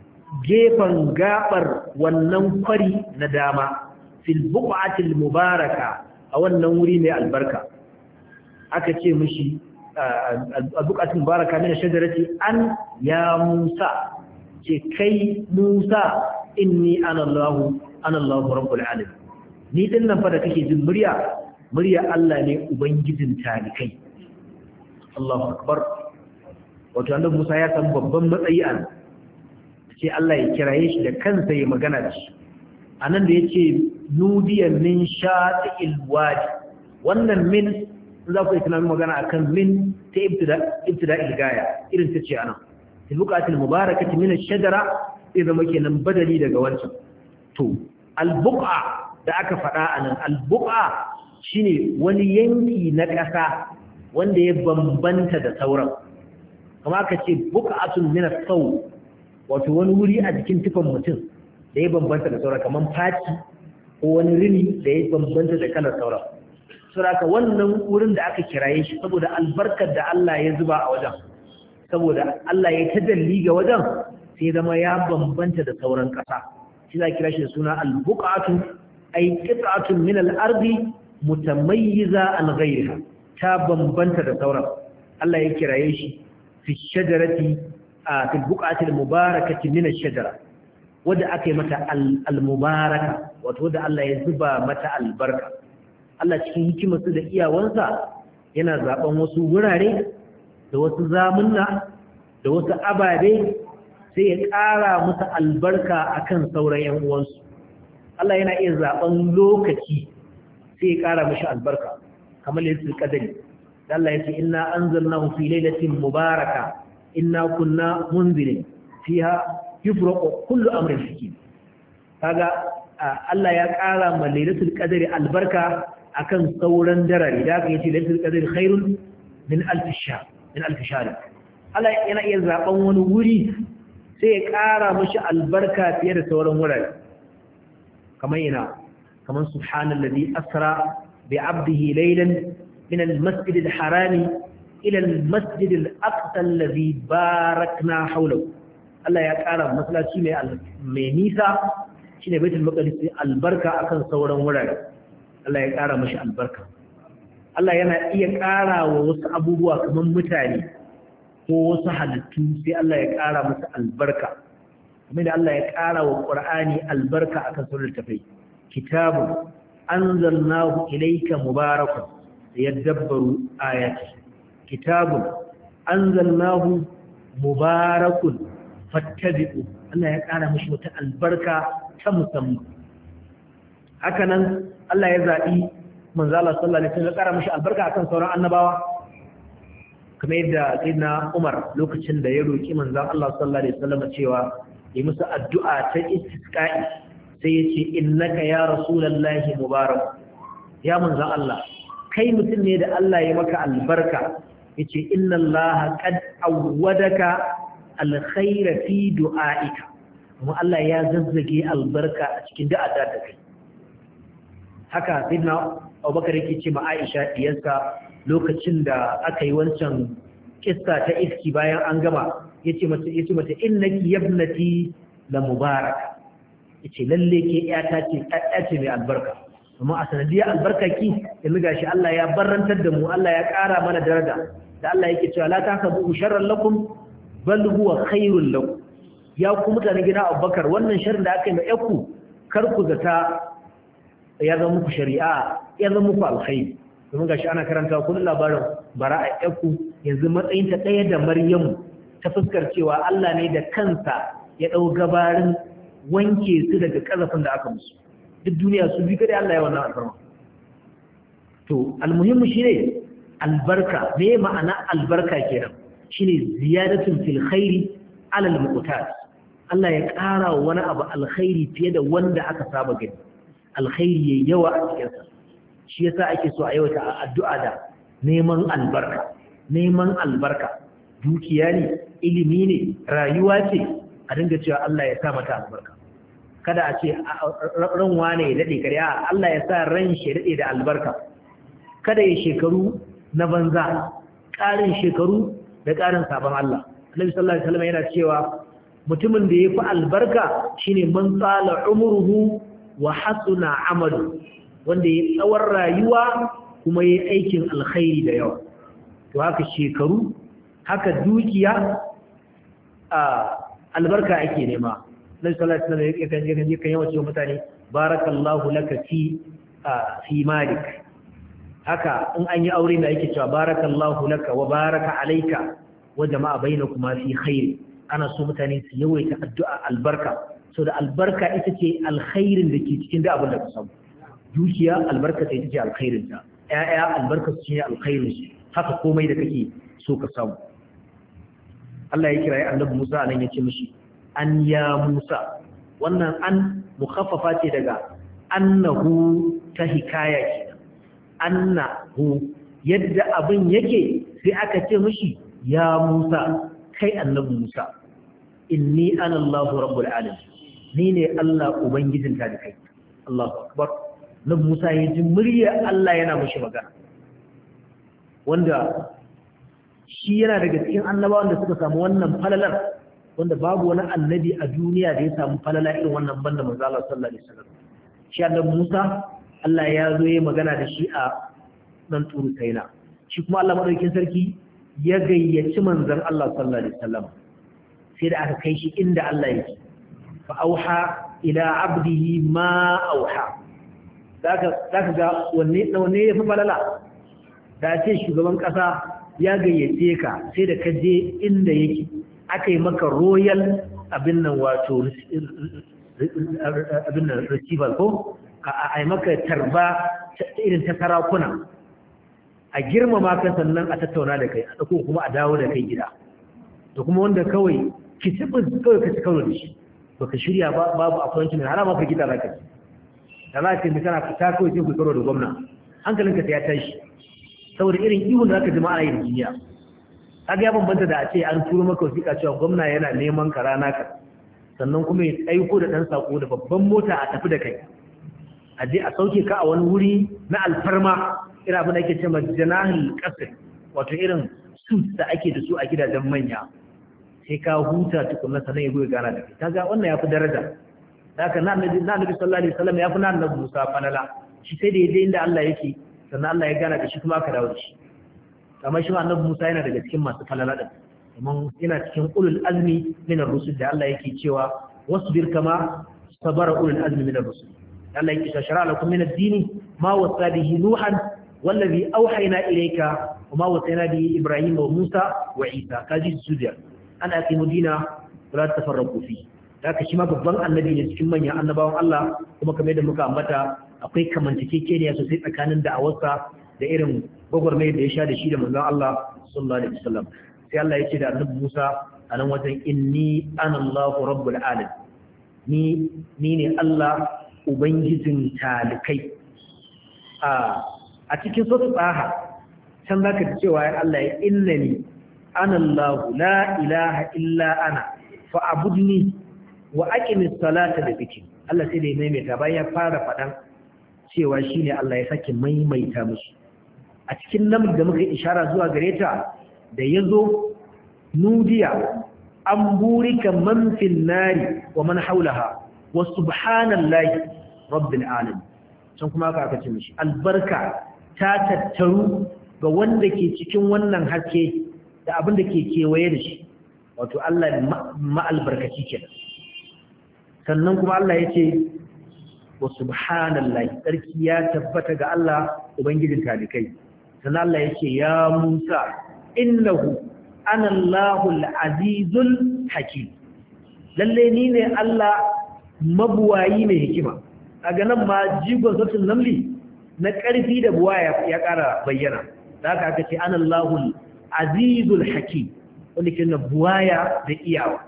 gefen gabar wannan kwari na dama, fil buqatil mubaraka, a wannan wuri mai albarka. Aka ce mishi al-buqatil mubaraka min shajarati an ya Musa, ce kai Musa inni ana Allahu ana Allahu rabbul alamin, ni din nan fa da kake jin murya murya Allah ne ubangijin talikai. Allahu akbar. Wato annabi Musa ya san babban matsayi an ce Allah ya kiraye shi da kansa ya magana da shi. Anan da yace nudiya min shati'il wadi, wannan min za ku yi tunanin magana akan min ta ibtida ibtida'il gaya, irin ta ce anan buqatil mubarakati min ash-shajara, idan muke nan badali daga wancan. To al-buqa da aka faɗa anan, al-buqa shine wani yanki na ƙasa wanda ya bambanta da sauran. Kamar aka ce buqatun min as-saw, wato wani wuri a jikin tufan mutum da ya bambanta da sauran, kamar faci ko wani rini da ya bambanta da kalar sauran. Saboda wannan wurin da aka kiraye shi saboda albarkar da Allah ya zuba a wajen, saboda Allah ya tadalli ga wajen, sai zama ya bambanta da sauran ƙasa. Shi za kira shi da suna al-buqatu, ay qit'atun min al-ardi mutamayyiza an ghayriha, ta bambanta da sauran. Allah ya kiraye shi fi shajarati, a fi buqati al-mubarakati min ash-shajara, wanda aka yi mata al-mubaraka, wato wanda Allah ya zuba mata albarka. Allah cikin hikimarsa da iyawansa yana zaben wasu wurare da wasu zamunna da wasu ababe sai ya ƙara musu albarka akan sauran ƴan uwansu. Allah yana iya zaben lokaci sai ya ƙara mishi albarka, kamar lailatul qadri. Allah ya ce inna anzalnahu fi lailatin mubaraka inna kunna munzirin fiha yufraqu kullu amrin hakim. Kaga Allah ya ƙara ma lailatul qadri albarka akan sauran darare, da aka yace lailatul qadri khairun min alf shahr min alf shahr. Allah yana iya zaben wani wuri sai ya ƙara mashi albarka fiye da sauran wurare. Kamar ina, kamar subhanallazi asra bi 'abdihi laylan min al-masjid al-haram ila al-masjid al-aqsa alladhi barakna hawlahu. Allah ya ƙara masallaci mai mai nisa shine Baitul Maqdis albarka akan sauran wurare. Allah ya ƙara mashi albarka. Allah yana iya ƙara wa wasu abubuwa kamar mutane ko wasu halittu, sai Allah ya ƙara musu albarka. Kuma da Allah ya ƙara wa Qur'ani albarka akan sauran tafai. Kitabun anzalnahu ilayka mubarakun liyadabbaru ayati. Kitabun anzalnahu mubarakun fattabi'u. Allah ya ƙara mishi wata albarka ta musamman. Haka nan Allah ya zaɓi manzo Allah sallallahu alaihi wasallam ya ƙara mishi albarka akan sauran annabawa. Kamar yadda sayyidina Umar lokacin da ya roki manzo Allah sallallahu alaihi wasallam cewa yi musu addu'a ta istisqa'i, sai ya ce innaka ya rasulullahi mubarak. Ya manzo Allah, kai mutum ne da Allah ya maka albarka. Yace inna Allah qad awwadaka alkhaira fi du'aika. Kuma Allah ya zazzage albarka a cikin da'ar da kai. Haka sayyidina Abubakar yake ce ma Aisha diyarsa lokacin da aka yi wancan kissa ta iski bayan an gama, yace mata yace mata innaki yabnati la mubarak. Yace lalle ke iyata ce ƴaƴa ce mai albarka. Amma a sanadiyar albarkaki yanzu gashi Allah ya barrantar da mu, Allah ya ƙara mana daraja. Da Allah yake cewa la tasabu sharran lakum bal huwa khairul lakum. Ya ku mutane gida Abubakar, wannan sharrin da aka yi ma ƴaku kar ku zata ya zama muku shari'a, ya zama muku alkhairi. Domin gashi ana karanta kullum labarin bara'a ƴaku yanzu matsayin ta ɗaya da Maryamu ta fuskar cewa Allah ne da kansa ya dau gabarin wanke su daga kazafin da aka musu duk duniya su bi kada Allah ya wannan alfarma to almuhimmu shine albarka me ma'ana albarka kenan shine ziyadatun fil khairi ala al-muqtas Allah ya ƙara wani abu alkhairi fiye da wanda aka saba gani alkhairi yayi yawa a cikin sa shi yasa ake so a yawaita addu'a da neman albarka neman albarka dukiya ne ilimi ne rayuwa ce a dinga cewa Allah ya sa mata albarka kada a ce ran wane ya dade kare Allah ya sa ran shi dade da albarka kada ya shekaru na banza ƙarin shekaru da ƙarin sabon Allah Annabi sallallahu alaihi wasallam yana cewa mutumin da yafi albarka shine man tsala umruhu wa hasuna amalu wanda ya tsawon rayuwa kuma yayi aikin alkhairi da yawa to haka shekaru haka dukiya a albarka ake nema Annabi sallallahu alaihi wasallam yakan yakan yakan yawa cewa mutane barakallahu laka fi fi malik haka in an yi aure da yake cewa barakallahu laka wa baraka alayka wa jama'a bainakuma fi khair ana so mutane su yawaita addu'a albarka so da albarka ita ce alkhairin da ke cikin da abin da ka samu dukiya albarka ta ita ce alkhairin ta ƴaƴa albarka su ce alkhairin shi haka komai da kake so ka samu Allah ya kira annabi Musa anan ya ce mishi an ya Musa wannan an mukhaffafa ce daga annahu ta hikaya ce annahu yadda abin yake sai aka ce mishi ya Musa kai annabi Musa inni ana Allahu rabbul alamin ni ne Allah ubangijin ta da kai Allahu akbar nabi Musa ya ji murya Allah yana mishi magana wanda shi yana daga cikin annabawan da suka samu wannan falalar wanda babu wani annabi a duniya da ya samu falala irin wannan banda manzo Allah sallallahu alaihi wasallam shi annabi Musa Allah ya zo ya magana da shi a nan turu kaina shi kuma Allah madaukakin sarki ya gayyaci manzon Allah sallallahu alaihi wasallam sai da aka kai shi inda Allah yake fa auha ila abdihi ma auha zaka zaka ga wanne wanne yafi falala da ce shugaban kasa ya gayyace ka sai da ka je inda yake aka yi maka royal abin nan wato abin nan receival ko a yi maka tarba irin ta sarakuna a girmama ka sannan a tattauna da kai a ɗauko kuma a dawo da kai gida da kuma wanda kawai ki cibin kawai ka ci karo da shi baka shirya babu appointment har ma ka gida za ka ci da za ka yi kana fita kawai sai ku karo da gwamna hankalinka sai ya tashi saboda irin ihun da aka jama'a yin duniya kaga ya bambanta da a ce an turo maka wasiƙa cewa gwamna yana neman ka rana ka sannan kuma ya aiko da ɗan sako da babban mota a tafi da kai a je a sauke ka a wani wuri na alfarma irin abin da ake cewa janahil qasr wato irin suit da ake da su a gidajen manya sai ka huta tukunna sanan ya goyi gana da kai kaga wannan yafi daraja haka na annabi na annabi sallallahu alaihi wasallam yafi na annabi Musa falala shi sai da yaje inda Allah yake sannan Allah ya gana da shi kuma aka dawo da shi kamar shi annabi Musa yana daga cikin masu falala din kuma yana cikin ulul azmi min ar-rusul da Allah yake cewa wasbir kama sabara ulul azmi min ar-rusul Allah yake shara lakum min ad-din ma wasa bihi nuhan wallazi awhayna ilayka wama wasayna bihi ibrahima wa musa wa isa kaji sudiya an aqimu dina wala tafarraqu fi haka shi ma babban annabi ne cikin manyan annabawan Allah kuma kamar yadda muka ambata akwai kamantakekeniya sosai tsakanin da'awarsa da irin gwagwarmayar da ya sha da shi da manzon Allah sallallahu alaihi wasallam sai Allah ya ce da annabi Musa a nan wajen inni ana Allahu rabbul alamin ni ni ne Allah ubangijin talikai a a cikin sura Taha can zaka ji cewa ya Allah ya innani ana Allahu la ilaha illa ana fa'budni wa aqimis salata da zikri Allah sai da ya maimaita bayan ya fara fadan cewa shine Allah ya sake maimaita musu a cikin nan da muka ishara zuwa gare ta da yazo nudiya an burika man fil nari wa man haulaha wa subhanallahi rabbil alamin can kuma aka aka ce mishi albarka ta tattaru ga wanda ke cikin wannan haske da abin da ke kewaye da shi wato Allah ma albarkaci kenan sannan kuma Allah ya ce wa subhanallahi sarki ya tabbata ga Allah ubangijin talikai sannan Allah ya ce ya Musa innahu ana Allahul azizul hakim lalle ni ne Allah mabuwayi mai hikima kaga nan ma jigon sautin namli na ƙarfi da buwaya ya ƙara bayyana da haka aka ce ana Allahul azizul hakim wanda ke na buwaya da iyawa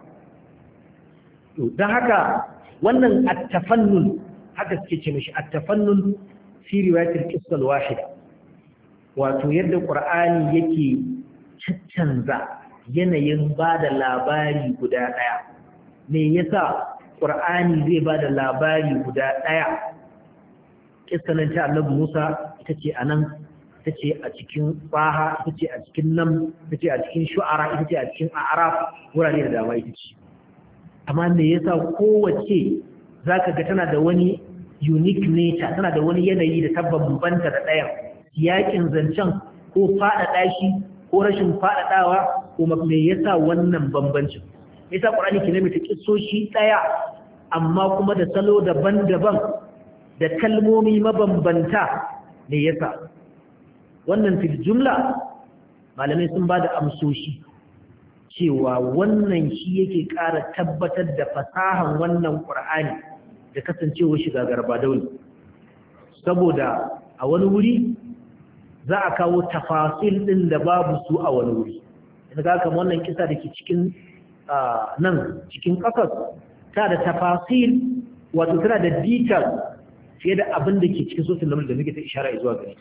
to don haka wannan at-tafannun haka suke ce mishi at-tafannun fi riwayatil qissa al-wahida wato yadda qur'ani yake caccanza yanayin bada labari guda daya me yasa qur'ani zai bada labari guda daya kissanan ta annabi Musa ita ce anan ita ce a cikin Baha ita ce a cikin Nam ita ce a cikin Shu'ara ita ce a cikin A'raf wurare da dama ita ce amma me yasa kowace zaka ga tana da wani unique nature tana da wani yanayi da tabbambanta da ɗayan yakin zancen ko faɗaɗa shi ko rashin faɗaɗawa ko me yasa wannan bambancin yasa Qur'ani ke nemi ta kissoshi ɗaya amma kuma da salo daban-daban da kalmomi mabambanta me yasa wannan fil jumla malamai sun bada amsoshi cewa wannan shi yake ƙara tabbatar da fasahan wannan Qur'ani da kasancewa shiga garba dauli saboda a wani wuri za a kawo tafasil din da babu su a wani wuri daga kamar wannan kisa da ke cikin nan cikin ƙasar ta da tafasil wato tana da detail fiye da abin da ke cikin sosin namar da muke ta ishara zuwa gare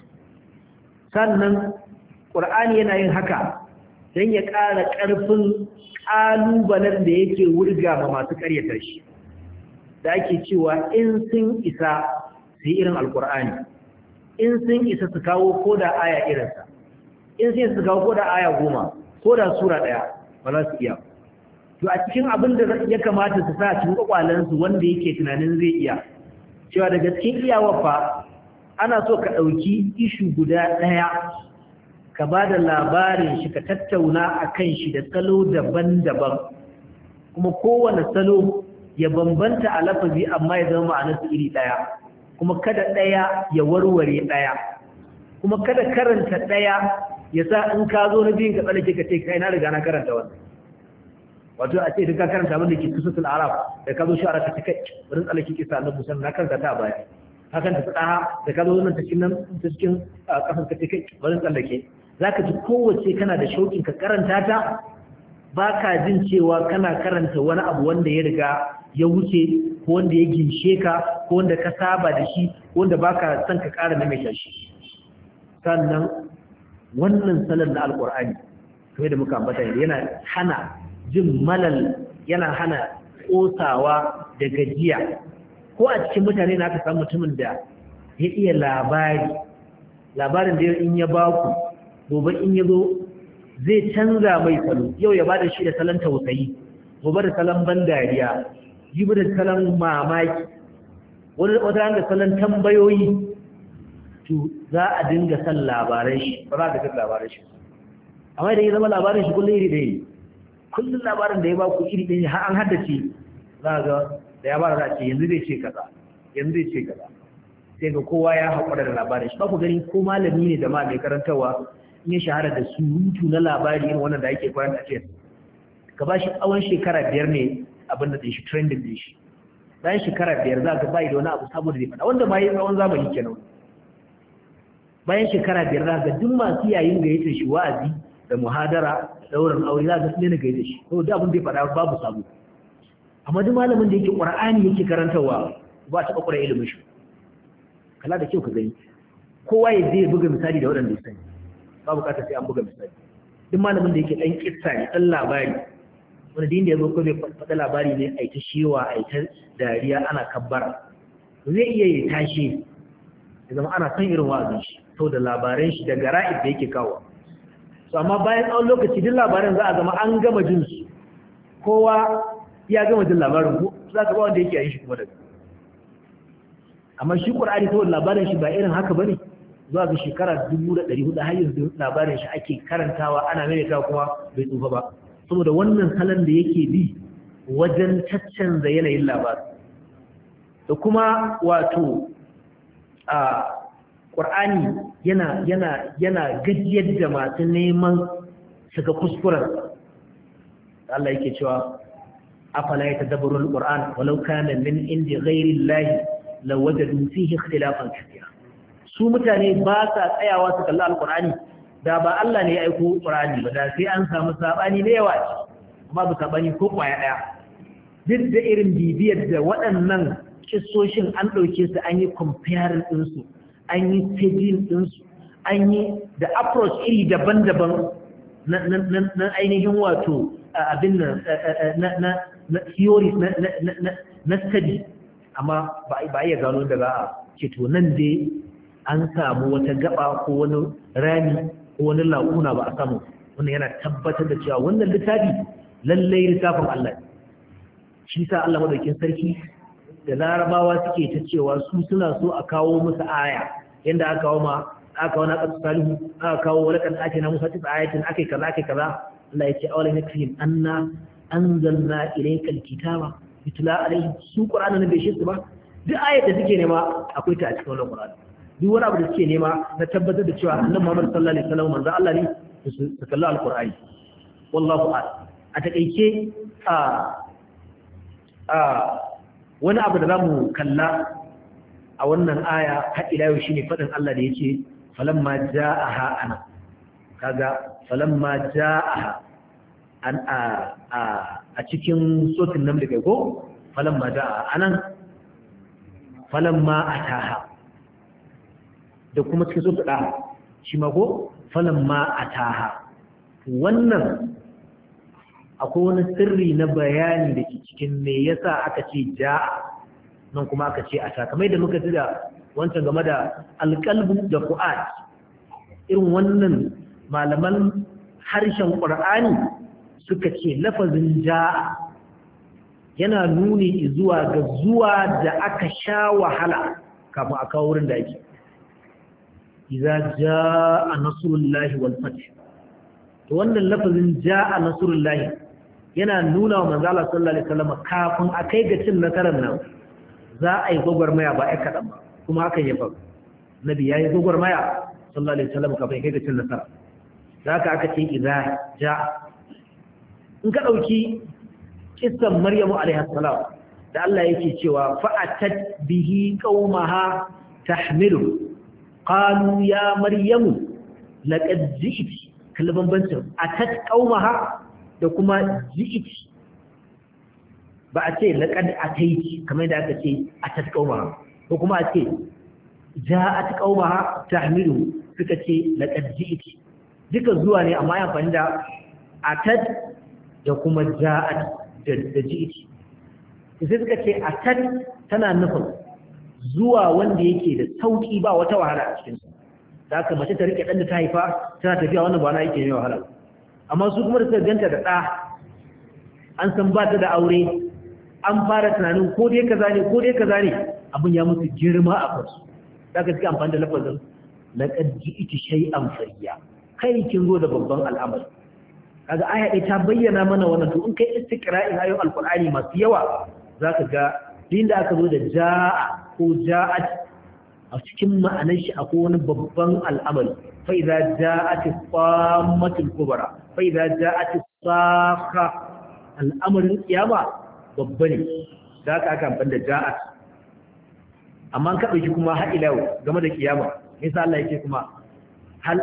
sannan ƙur'ani yana yin haka don ya ƙara ƙarfin ƙalubalen da yake wurga ma masu ƙaryata shi da ake cewa in sun isa su yi irin alƙur'ani in sun isa su kawo ko da aya irinsa in sun isa su kawo ko da aya goma ko da sura ɗaya ba za su iya to a cikin abin da ya kamata su sa cikin kwakwalensu wanda yake tunanin zai iya cewa daga cikin iyawa fa ana so ka ɗauki ishu guda ɗaya ka ba da labarin shi ka tattauna a kan shi da salo daban-daban kuma kowane salo ya bambanta a lafazi amma ya zama ma'anarsu iri ɗaya kuma kada ɗaya ya warware ɗaya kuma kada karanta ɗaya ya sa in ka zo na biyun ka tsallake ka ce kai na riga na karanta wannan wato a ce duka karanta abin da ke kusurtul arab da ka zo shi a raka ta kai wurin tsallake kisa na musan na karanta ta a baya hakan ta tsada da ka zo nan ta cikin nan ta cikin kasan ka ce kai wurin tsallake za ka ji kowace kana da shauƙin ka karanta ta ba ka jin cewa kana karanta wani abu wanda ya riga ya wuce ko wanda ya ginshe ka ko wanda ka saba da shi ko wanda ba ka son ka ƙara maimaita shi sannan wannan salon na alƙur'ani kamar da muka ambata yana hana jin malal yana hana ƙosawa da gajiya ko a cikin mutane na aka samu mutumin da ya iya labari labarin da in ya baku gobe in ya zo zai canza mai salo yau ya bada shi da salon tausayi gobe da salon ban dariya jibi da salon mamaki wata da salon tambayoyi to za a dinga san labaran shi ba za ka san labaran shi amma idan ya zama labaran shi kullum iri ɗaya kullum labarin da ya ba ku iri ɗaya har an haddace za ga da ya ba da ce yanzu zai ce kaza yanzu zai ce kaza sai ga kowa ya haƙura da labarin shi ba ku gani ko malami ne da ma mai karantarwa in ya shahara da surutu na labari irin wannan da ake kwayar a ce ka ba shi tsawon shekara biyar ne abin da ɗin shi trending ɗin shi bayan shekara biyar za ka bayi da wani abu saboda zai faɗa wanda ma yi tsawon zamani kenan bayan shekara biyar za ga duk masu yayin gayyatar shi wa'azi da muhadara da ɗaurin aure za ga su ne na gaida shi to da abin da ya faɗa babu sabo amma duk malamin da yake ƙur'ani yake karantarwa ba ta ƙwaƙwara ilimin shi kala da kyau ka gani kowa ya zai buga misali da waɗanda ya sani ba bukatar sai an buga misali duk malamin da yake ɗan kissa ne ɗan labari wanda din da ya zo ko bai faɗa labari ne a ita shewa a ita dariya ana kabbara zai iya ya tashi ya zama ana son irin wa'azin shi sau da labaran shi da gara'id da yake kawo so amma bayan tsawon lokaci duk labaran za a zama an gama jin su kowa ya gama jin labarin ko za ka ba wanda yake yin shi kuma daga amma shi ƙur'ani saboda labarin shi ba irin haka bane zuwa ga shekara dubu da ɗari hudu har yanzu labarin shi ake karantawa ana maimaitawa kuma bai tsufa ba saboda wannan salon da yake bi wajen caccanza yanayin labarin da kuma wato a ƙur'ani yana yana yana gajiyar da masu neman shiga kuskuren Allah yake cewa afala yatadabbarul qur'an walau kana min indi ghairi llahi lawajadu fihi ikhtilafan kathira su mutane ba sa tsayawa su kalli alqur'ani da ba Allah ne ya aiko qur'ani ba da sai an samu sabani da yawa amma ba sabani ko kwaya daya duk da irin bibiyar da waɗannan kissoshin an dauke su an yi comparing din su an yi staging din su an yi da approach iri daban-daban na ainihin wato abin na theories na study amma ba a iya gano da za a ce to nan dai an samu wata gaba ko wani rami ko wani lakuna ba a samu wannan yana tabbatar da cewa wannan littafi lallai littafin Allah shi sa Allah madaukin sarki da larabawa suke ta cewa su suna so a kawo musu aya yanda aka kawo ma aka wani ƙasar salihu aka kawo walakan ake na musa tisa ayatin ake kaza ake kaza Allah ya ce awalan yakfihim anna anzalna ilayka alkitaba yutla alayhim su qur'ana ne bai shi su ba duk ayat da suke nema akwai ta a cikin wannan qur'ani duk wani abu da suke nema na tabbatar da cewa annabi Muhammad sallallahu alaihi wasallam manzo Allah ne su kalla alqur'ani wallahu a'lam a takeice a a wani abu da zamu kalla a wannan aya har ila yau shine fadin Allah da yake falamma ja'aha ana kaga falamma ja'aha an a a a cikin sotin nan da kai ko falamma ja'a anan falamma ataha da kuma cikin sotin da shi ma ko falamma ataha wannan akwai wani sirri na bayani da ke cikin me yasa aka ce ja'a nan kuma aka ce ata kamar da muka ji da wancan game da alƙalbu da fu'ad irin wannan malaman harshen ƙur'ani suka ce lafazin ja'a yana nuni zuwa ga zuwa da aka sha wahala kafin a kawo wurin da ake idza jaa nasrullahi wal fath to wannan lafazin jaa nasrullahi yana nuna wa manzo Allah sallallahu alaihi wasallam kafin a kai ga cin nasarar nan za a yi gwagwarmaya ba ai kadan ba kuma hakan ya faru nabi yayi gwagwarmaya sallallahu alaihi wasallam kafin ya kai ga cin nasara zaka aka ce idza jaa in ka dauki kissan maryamu alaiha salam da Allah yake cewa fa'atat bihi qaumaha tahmilu qalu ya maryamu laqad ji'ti kalban bancin atat qaumaha da kuma ji'ti ba a ce laqad ataiti kamar da aka ce atat qaumaha ko kuma a ce ja'at qaumaha tahmilu suka ce laqad ji'ti duka zuwa ne amma ya amfani da atat da kuma ja'at da ji'ti sai suka ce atat tana nufin zuwa wanda yake da sauki ba wata wahala a cikin da haka mace ta rike dan da ta haifa tana tafiya wannan ba na yake ne wahala amma su kuma da suka ganta da ɗa an san ba ta da aure an fara tunanin ko dai kaza ne ko dai kaza ne abin ya musu girma a kansu da haka suke amfani da lafazin laqad ji'ti shay'an fariya kai kin zo da babban al'amari kaga aya ɗaya ta bayyana mana wannan to in kai istiqra'in ayoyin alqur'ani masu yawa zaka ga din da aka zo da ja'a ko ja'at a cikin ma'anar shi akwai wani babban al'amari fa idza ja'at qammatul kubra fa idza ja'at saqa al'amarin kiyama babba ne zaka aka amfani da ja'at amma ka dauki kuma har ila game da kiyama insha Allah yake kuma hal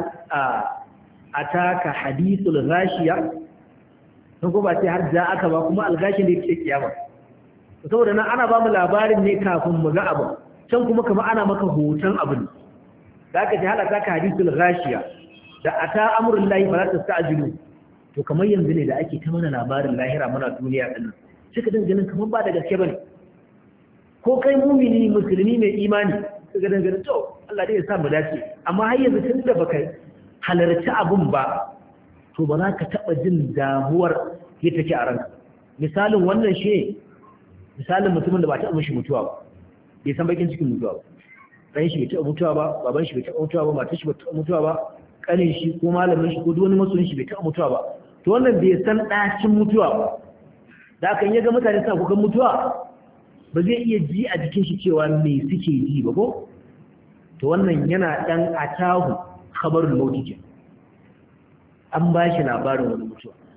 ataka hadithul ghashiya sun ko ba sai har ja aka ba kuma algashin da yake kiyama saboda nan ana ba mu labarin ne kafin mu ga abu can kuma kamar ana maka hoton abin zaka ji halaka ka hadithul ghashiya da ata amrul lahi fala tasta'jilu to kamar yanzu ne da ake ta mana labarin lahira muna duniya din sai ka dangane kamar ba da gaske bane ko kai mumini musulmi mai imani ka ga dangane to Allah dai ya sa mu dace amma har yanzu tun da baka halarci abun ba to ba za ka taɓa jin damuwar ya take a ranka misalin wannan shi misalin mutumin da ba taɓa mishi mutuwa ba bai san bakin cikin mutuwa ba ɗan shi bai taɓa mutuwa ba baban shi bai taɓa mutuwa ba matar shi bai taɓa mutuwa ba ƙanin shi ko malamin shi ko duk wani masoyin shi bai taɓa mutuwa ba to wannan bai san ɗacin mutuwa ba da aka ya ga mutane suna kukan mutuwa ba zai iya ji a jikin shi cewa me suke ji ba ko to wannan yana ɗan atahu khabarul mauti ke an ba shi labarin wani mutuwa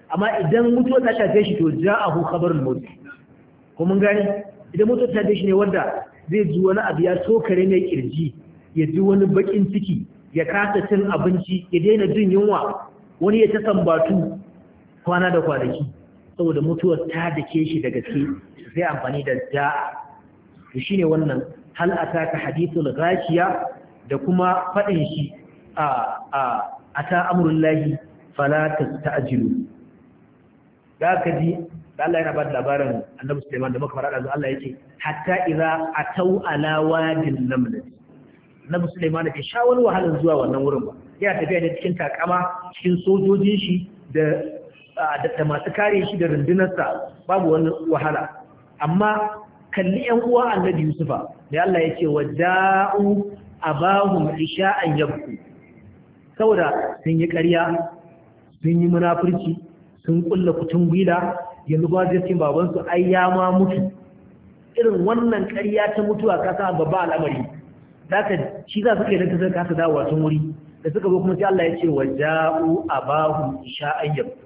amma idan mutuwa ta shafe shi to ja'ahu khabarul maut ko mun gani idan mutuwa ta shafe shi ne wanda zai ji wani abu ya tokare mai kirji ya ji wani bakin ciki ya kasa cin abinci ya daina jin yunwa wani ya ta sambatu kwana da kwanaki saboda mutuwar ta dake shi da gaske sai amfani da ja'a to shine wannan hal ataka hadithul ghashiya da kuma fadin shi a a ata amrullahi fala tasta'jilu da kaji da Allah yana ba da labarin Annabi Sulaiman da muka fara da Allah yake hatta idza atau ala wadin naml Annabi Sulaiman da sha wani wahalar zuwa wannan wurin ba ya tafiya ne cikin takama cikin sojojin shi da da masu kare shi da rundunarsa babu wani wahala amma kalli ƴan uwa Annabi Yusufa da Allah yake waja'u abahum isha'an yabku saboda sun yi ƙarya sun yi munafurci sun kulla kutun gwila yanzu ba zai cin babansu ai ya ma mutu irin wannan ƙarya ta mutuwa ka sa babba al'amari zaka shi za su kai dan ta kasa dawowa tun wuri da suka zo kuma sai Allah ya ce waja'u abahum isha'an yabku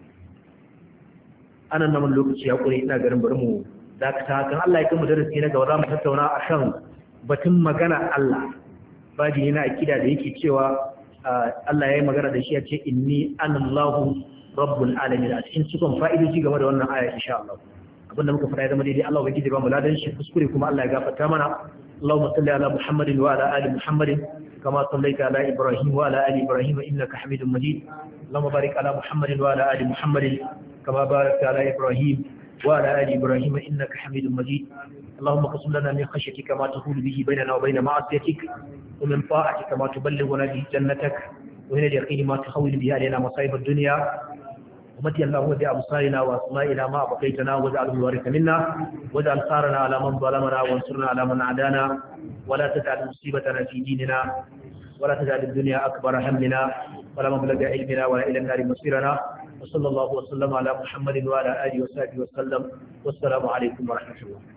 anan nan lokaci ya kure ina garin bari mu dakata kan Allah ya kai mu darasi na gaba za mu tattauna akan batun magana Allah baji yana akida da yake cewa Allah ya yi magana da shi ya ce inni anallahu rabbul alamin a cikin cikon fa'idoji game da wannan aya insha Allah abinda muka fara ya zama daidai Allah ubangiji ba mu ladan shi kuskure kuma Allah ya gafarta mana Allahumma salli ala Muhammadin wa ala ali Muhammadin kama sallaita ala Ibrahim wa ala ali Ibrahim innaka Hamidum Majid Allahumma barik ala Muhammadin wa ala ali Muhammadin kama barakta ala Ibrahim wa ala ali Ibrahim innaka Hamidum Majid اللهم اقسم لنا من خشيتك ما تحول به بيننا وبين معصيتك ومن طاعتك ما تبلغنا به جنتك ومن اليقين ما تحول به علينا مصائب الدنيا ومتي اللهم بأبصارنا وأسمائنا ما بقيتنا واجعله الوارث منا واجعل ثارنا على من ظلمنا وانصرنا على من عادانا ولا تجعل مصيبتنا في ديننا ولا تجعل الدنيا أكبر همنا ولا مبلغ علمنا ولا إلى النار مصيرنا وصلى الله وسلم على محمد وعلى آله وصحبه وسلم والسلام عليكم ورحمة الله